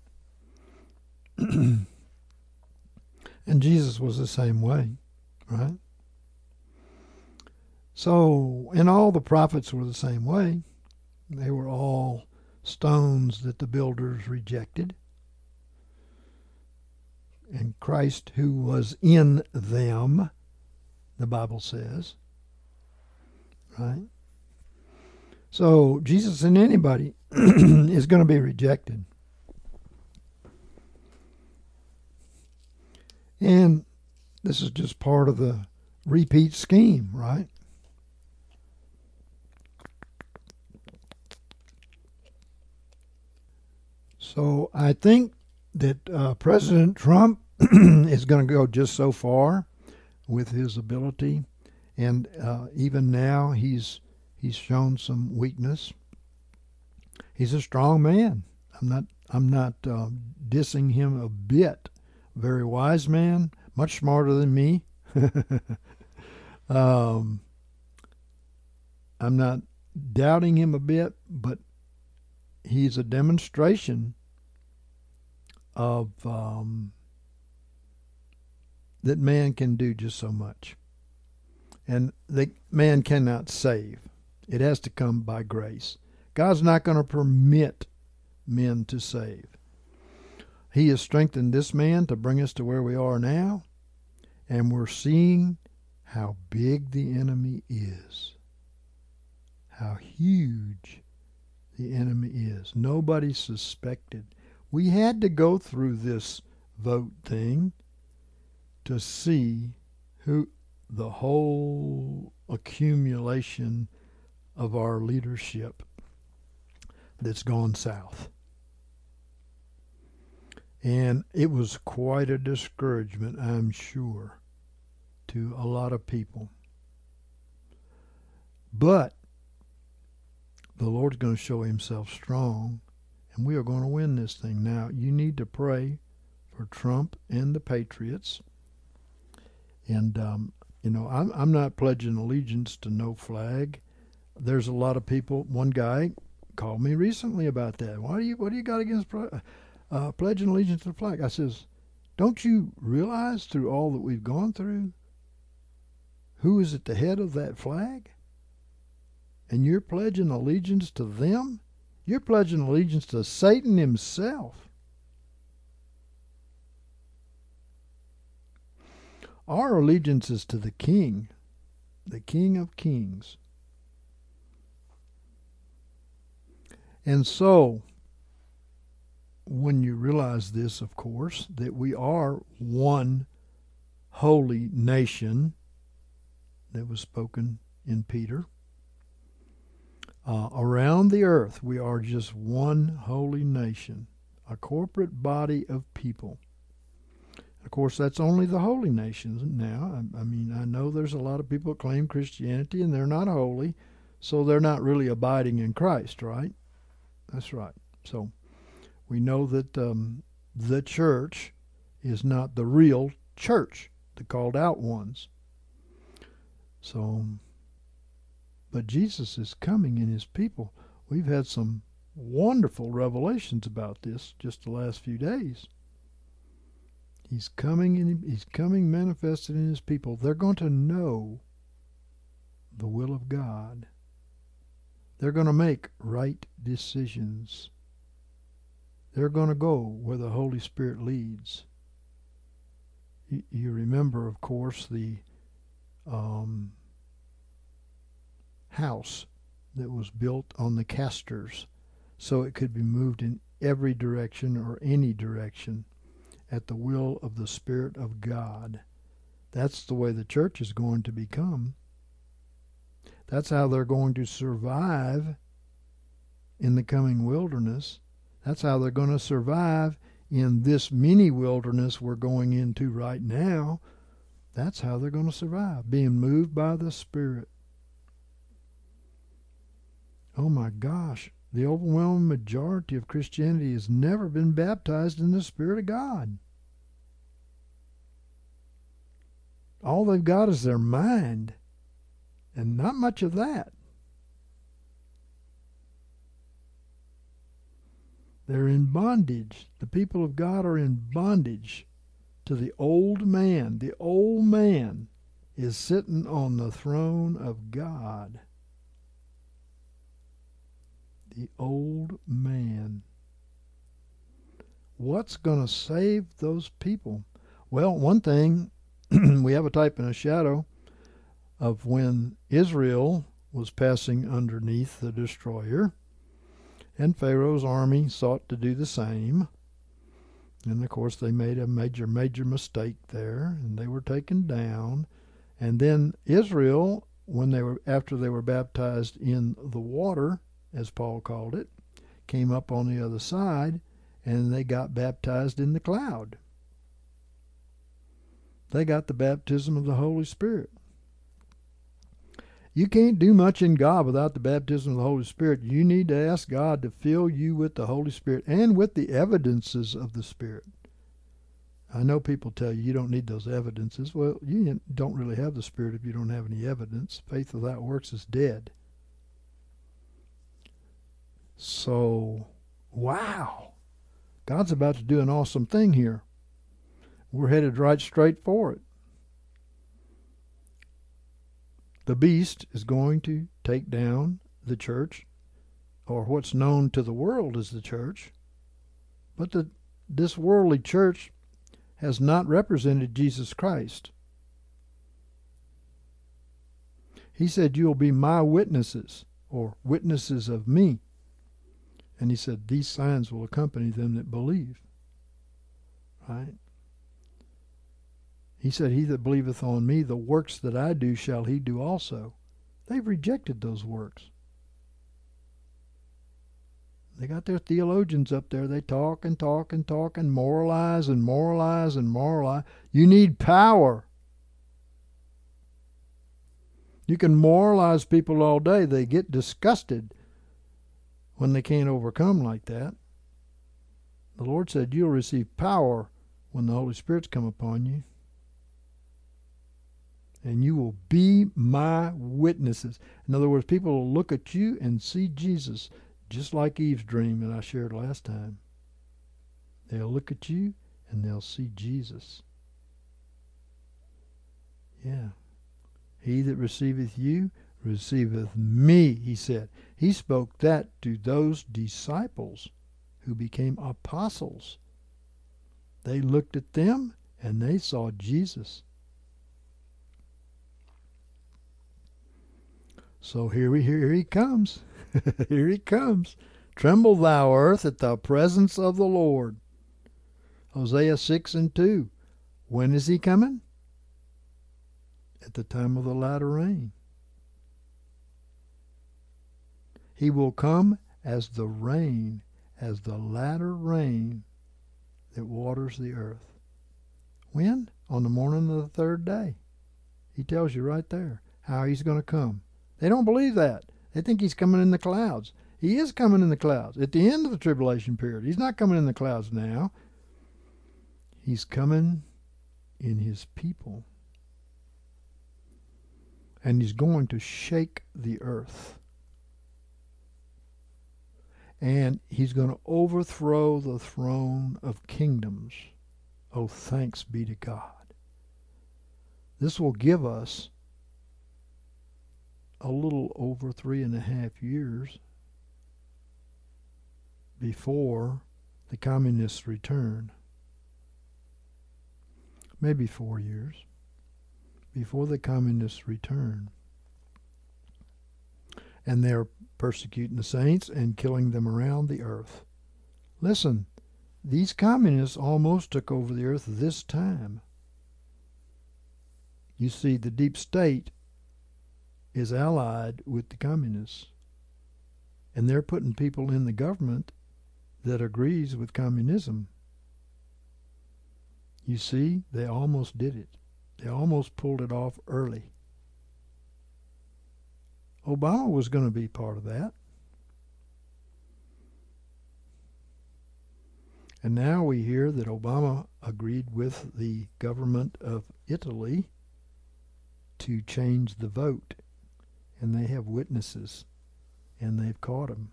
And Jesus was the same way, right? So, and all the prophets were the same way. They were all stones that the builders rejected. And Christ, who was in them, the Bible says, right? So, Jesus in anybody is going to be rejected. And this is just part of the repeat scheme, right? So I think that President Trump is going to go just so far with his ability, and even now he's shown some weakness. He's a strong man. I'm not dissing him a bit. Very wise man, much smarter than me. I'm not doubting him a bit, but he's a demonstration of that man can do just so much. And that man cannot save. It has to come by grace. God's not going to permit men to save. He has strengthened this man to bring us to where we are now, and we're seeing how big the enemy is, how huge the enemy is. Nobody suspected. We had to go through this vote thing to see who the whole accumulation of our leadership that's gone south. And it was quite a discouragement, I'm sure, to a lot of people. But the Lord's going to show Himself strong, and we are going to win this thing. Now, you need to pray for Trump and the Patriots. And, I'm not pledging allegiance to no flag. There's a lot of people. One guy called me recently about that. What do you got against pledging allegiance to the flag? I says, don't you realize through all that we've gone through, who is at the head of that flag? And you're pledging allegiance to them? You're pledging allegiance to Satan himself. Our allegiance is to the King of Kings. And so, when you realize this, of course, that we are one holy nation, that was spoken in Peter, around the earth, we are just one holy nation, a corporate body of people. Of course, that's only the holy nations now. I mean, I know there's a lot of people that claim Christianity and they're not holy, so they're not really abiding in Christ, right? That's right. So we know that the church is not the real church, the called out ones. So, but Jesus is coming in His people. We've had some wonderful revelations about this just the last few days. He's coming, and he's coming manifested in his people. They're going to know the will of God. They're going to make right decisions. They're going to go where the Holy Spirit leads. You remember, of course, the house that was built on the casters so it could be moved in every direction or any direction at the will of the Spirit of God. That's the way the church is going to become. That's how they're going to survive in the coming wilderness. That's how they're going to survive in this mini wilderness we're going into right now. That's how they're going to survive, being moved by the Spirit. Oh my gosh, the overwhelming majority of Christianity has never been baptized in the Spirit of God. All they've got is their mind, and not much of that. They're in bondage. The people of God are in bondage to the old man. The old man is sitting on the throne of God. The old man. What's going to save those people? Well, one thing, we have a type and a shadow of when Israel was passing underneath the destroyer, and Pharaoh's army sought to do the same. And of course they made a major mistake there, and they were taken down. And then Israel, after they were baptized in the water, as Paul called it, came up on the other side, and they got baptized in the cloud. They got the baptism of the Holy Spirit. You can't do much in God without the baptism of the Holy Spirit. You need to ask God to fill you with the Holy Spirit and with the evidences of the Spirit. I know people tell you don't need those evidences. Well, you don't really have the Spirit if you don't have any evidence. Faith without works is dead. So, wow. God's about to do an awesome thing here. We're headed right straight for it. The beast is going to take down the church, or what's known to the world as the church. But this worldly church has not represented Jesus Christ. He said, "You'll be my witnesses," or witnesses of me. And he said, "These signs will accompany them that believe." Right? He said, "He that believeth on me, the works that I do shall he do also." They've rejected those works. They got their theologians up there. They talk and talk and talk and moralize and moralize and moralize. You need power. You can moralize people all day. They get disgusted when they can't overcome like that. The Lord said, "You'll receive power when the Holy Spirit's come upon you. And you will be my witnesses." In other words, people will look at you and see Jesus, just like Eve's dream that I shared last time. They'll look at you and they'll see Jesus. Yeah. "He that receiveth you receiveth me," he said. He spoke that to those disciples who became apostles. They looked at them and they saw Jesus. So here he comes. Here he comes. "Tremble, thou earth, at the presence of the Lord." Hosea 6:2. When is he coming? At the time of the latter rain. He will come as the rain, as the latter rain that waters the earth. When? On the morning of the third day. He tells you right there how he's going to come. They don't believe that. They think he's coming in the clouds. He is coming in the clouds at the end of the tribulation period. He's not coming in the clouds now. He's coming in his people. And he's going to shake the earth. and he's going to overthrow the throne of kingdoms. Oh, thanks be to God. This will give us a little over 3.5 years before the communists return. Maybe 4 years before the communists return. And they're persecuting the saints and killing them around the earth. Listen, these communists almost took over the earth this time. You see, the deep state is allied with the communists, and they're putting people in the government that agrees with communism. You see, they almost did it. They almost pulled it off early. Obama was going to be part of that. And now we hear that Obama agreed with the government of Italy to change the vote. And they have witnesses, and they've caught him.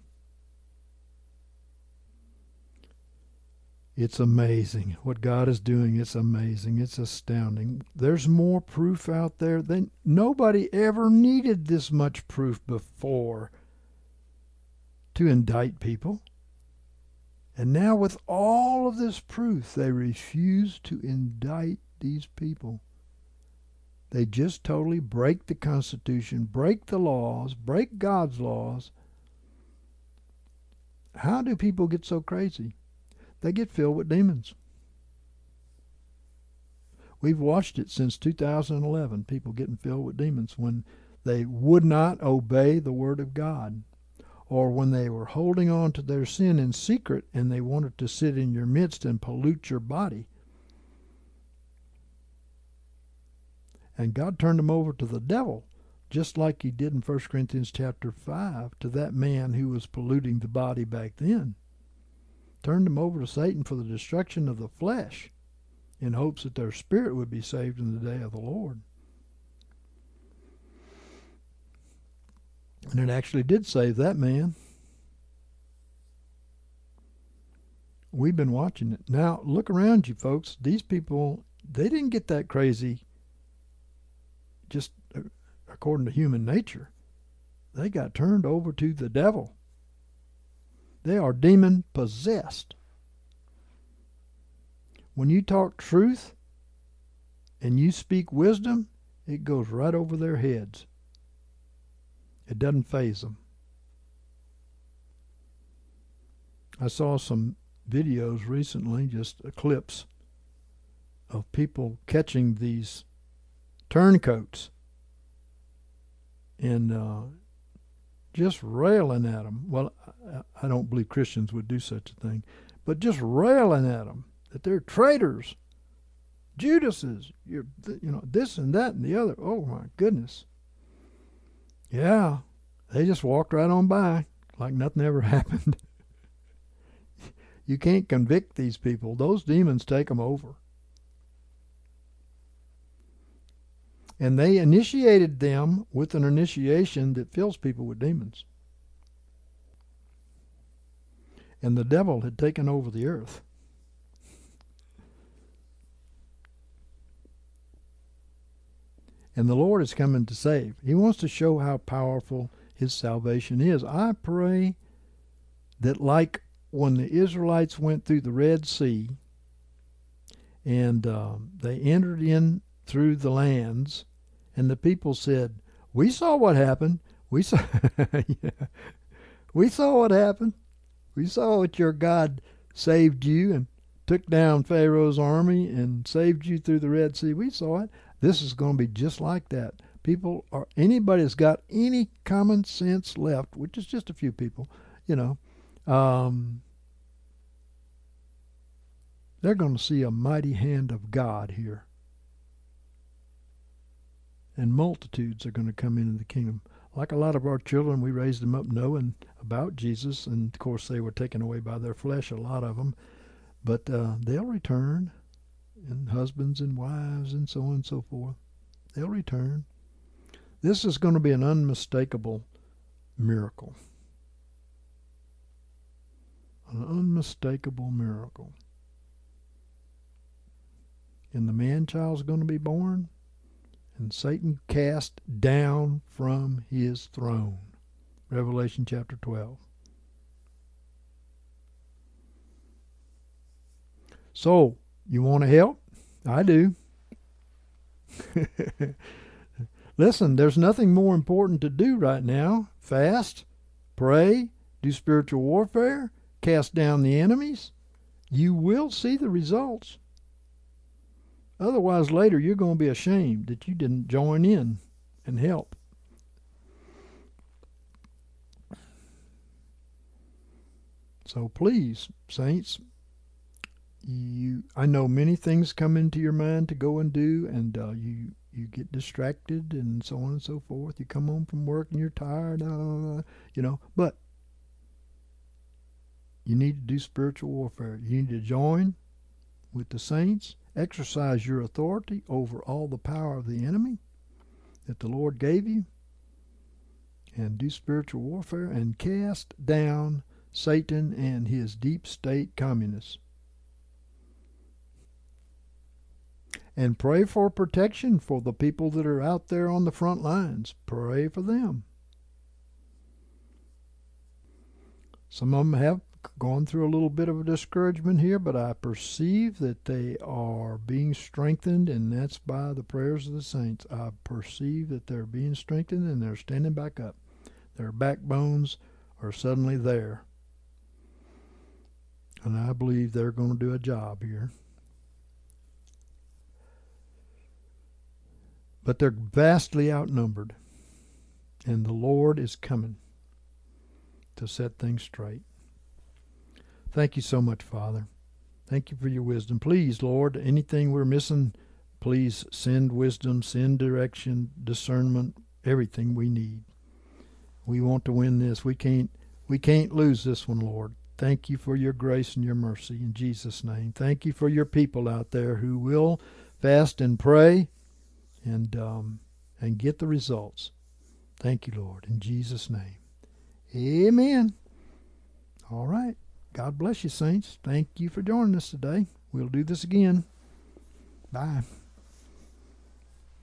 It's amazing what God is doing. It's amazing. It's astounding. There's more proof out there than nobody ever needed this much proof before to indict people. And now with all of this proof, they refuse to indict these people. They just totally break the Constitution, break the laws, break God's laws. How do people get so crazy? They get filled with demons. We've watched it since 2011, people getting filled with demons when they would not obey the Word of God, or when they were holding on to their sin in secret and they wanted to sit in your midst and pollute your body. And God turned them over to the devil, just like he did in 1 Corinthians chapter 5 to that man who was polluting the body back then. Turned them over to Satan for the destruction of the flesh in hopes that their spirit would be saved in the day of the Lord. And it actually did save that man. We've been watching it. Now, look around you, folks. These people, they didn't get that crazy just according to human nature. They got turned over to the devil. They are demon possessed. When you talk truth and you speak wisdom, it goes right over their heads. It doesn't faze them. I saw some videos recently, just clips of people catching these turncoats and just railing at them. Well, I don't believe Christians would do such a thing, but just railing at them that they're traitors, Judases, this and that and the other. Oh my goodness. Yeah, they just walked right on by like nothing ever happened. You can't convict these people. Those demons take them over. And they initiated them with an initiation that fills people with demons. And the devil had taken over the earth. And the Lord is coming to save. He wants to show how powerful his salvation is. I pray that like when the Israelites went through the Red Sea and they entered in through the lands, and the people said, "We saw what happened. We saw, yeah. We saw what happened. We saw what your God saved you and took down Pharaoh's army and saved you through the Red Sea. We saw it. This is going to be just like that." Anybody that's got any common sense left, which is just a few people, they're going to see a mighty hand of God here. And multitudes are going to come into the kingdom. Like a lot of our children, we raised them up knowing about Jesus, and of course they were taken away by their flesh, a lot of them. But they'll return, and husbands and wives and so on and so forth. They'll return. This is going to be an unmistakable miracle. An unmistakable miracle. And the man-child's going to be born, and Satan cast down from his throne. Revelation chapter 12. So, you want to help? I do. Listen, there's nothing more important to do right now. Fast, pray, do spiritual warfare, cast down the enemies. You will see the results. Otherwise, later you're going to be ashamed that you didn't join in and help. So please, saints, I know many things come into your mind to go and do, and you get distracted and so on and so forth. You come home from work and you're tired, but you need to do spiritual warfare. You need to join with the saints, exercise your authority over all the power of the enemy that the Lord gave you, and do spiritual warfare and cast down Satan and his deep state communists. And pray for protection for the people that are out there on the front lines. Pray for them. Some of them have gone through a little bit of a discouragement here, but I perceive that they are being strengthened, and that's by the prayers of the saints. I perceive that they're being strengthened and they're standing back up. Their backbones are suddenly there. And I believe they're going to do a job here. But they're vastly outnumbered, and the Lord is coming to set things straight. Thank you so much, Father. Thank you for your wisdom. Please, Lord, anything we're missing, please send wisdom, send direction, discernment, everything we need. We want to win this. We can't lose this one, Lord. Thank you for your grace and your mercy in Jesus' name. Thank you for your people out there who will fast and pray and get the results. Thank you, Lord, in Jesus' name. Amen. All right. God bless you, saints. Thank you for joining us today. We'll do this again. Bye.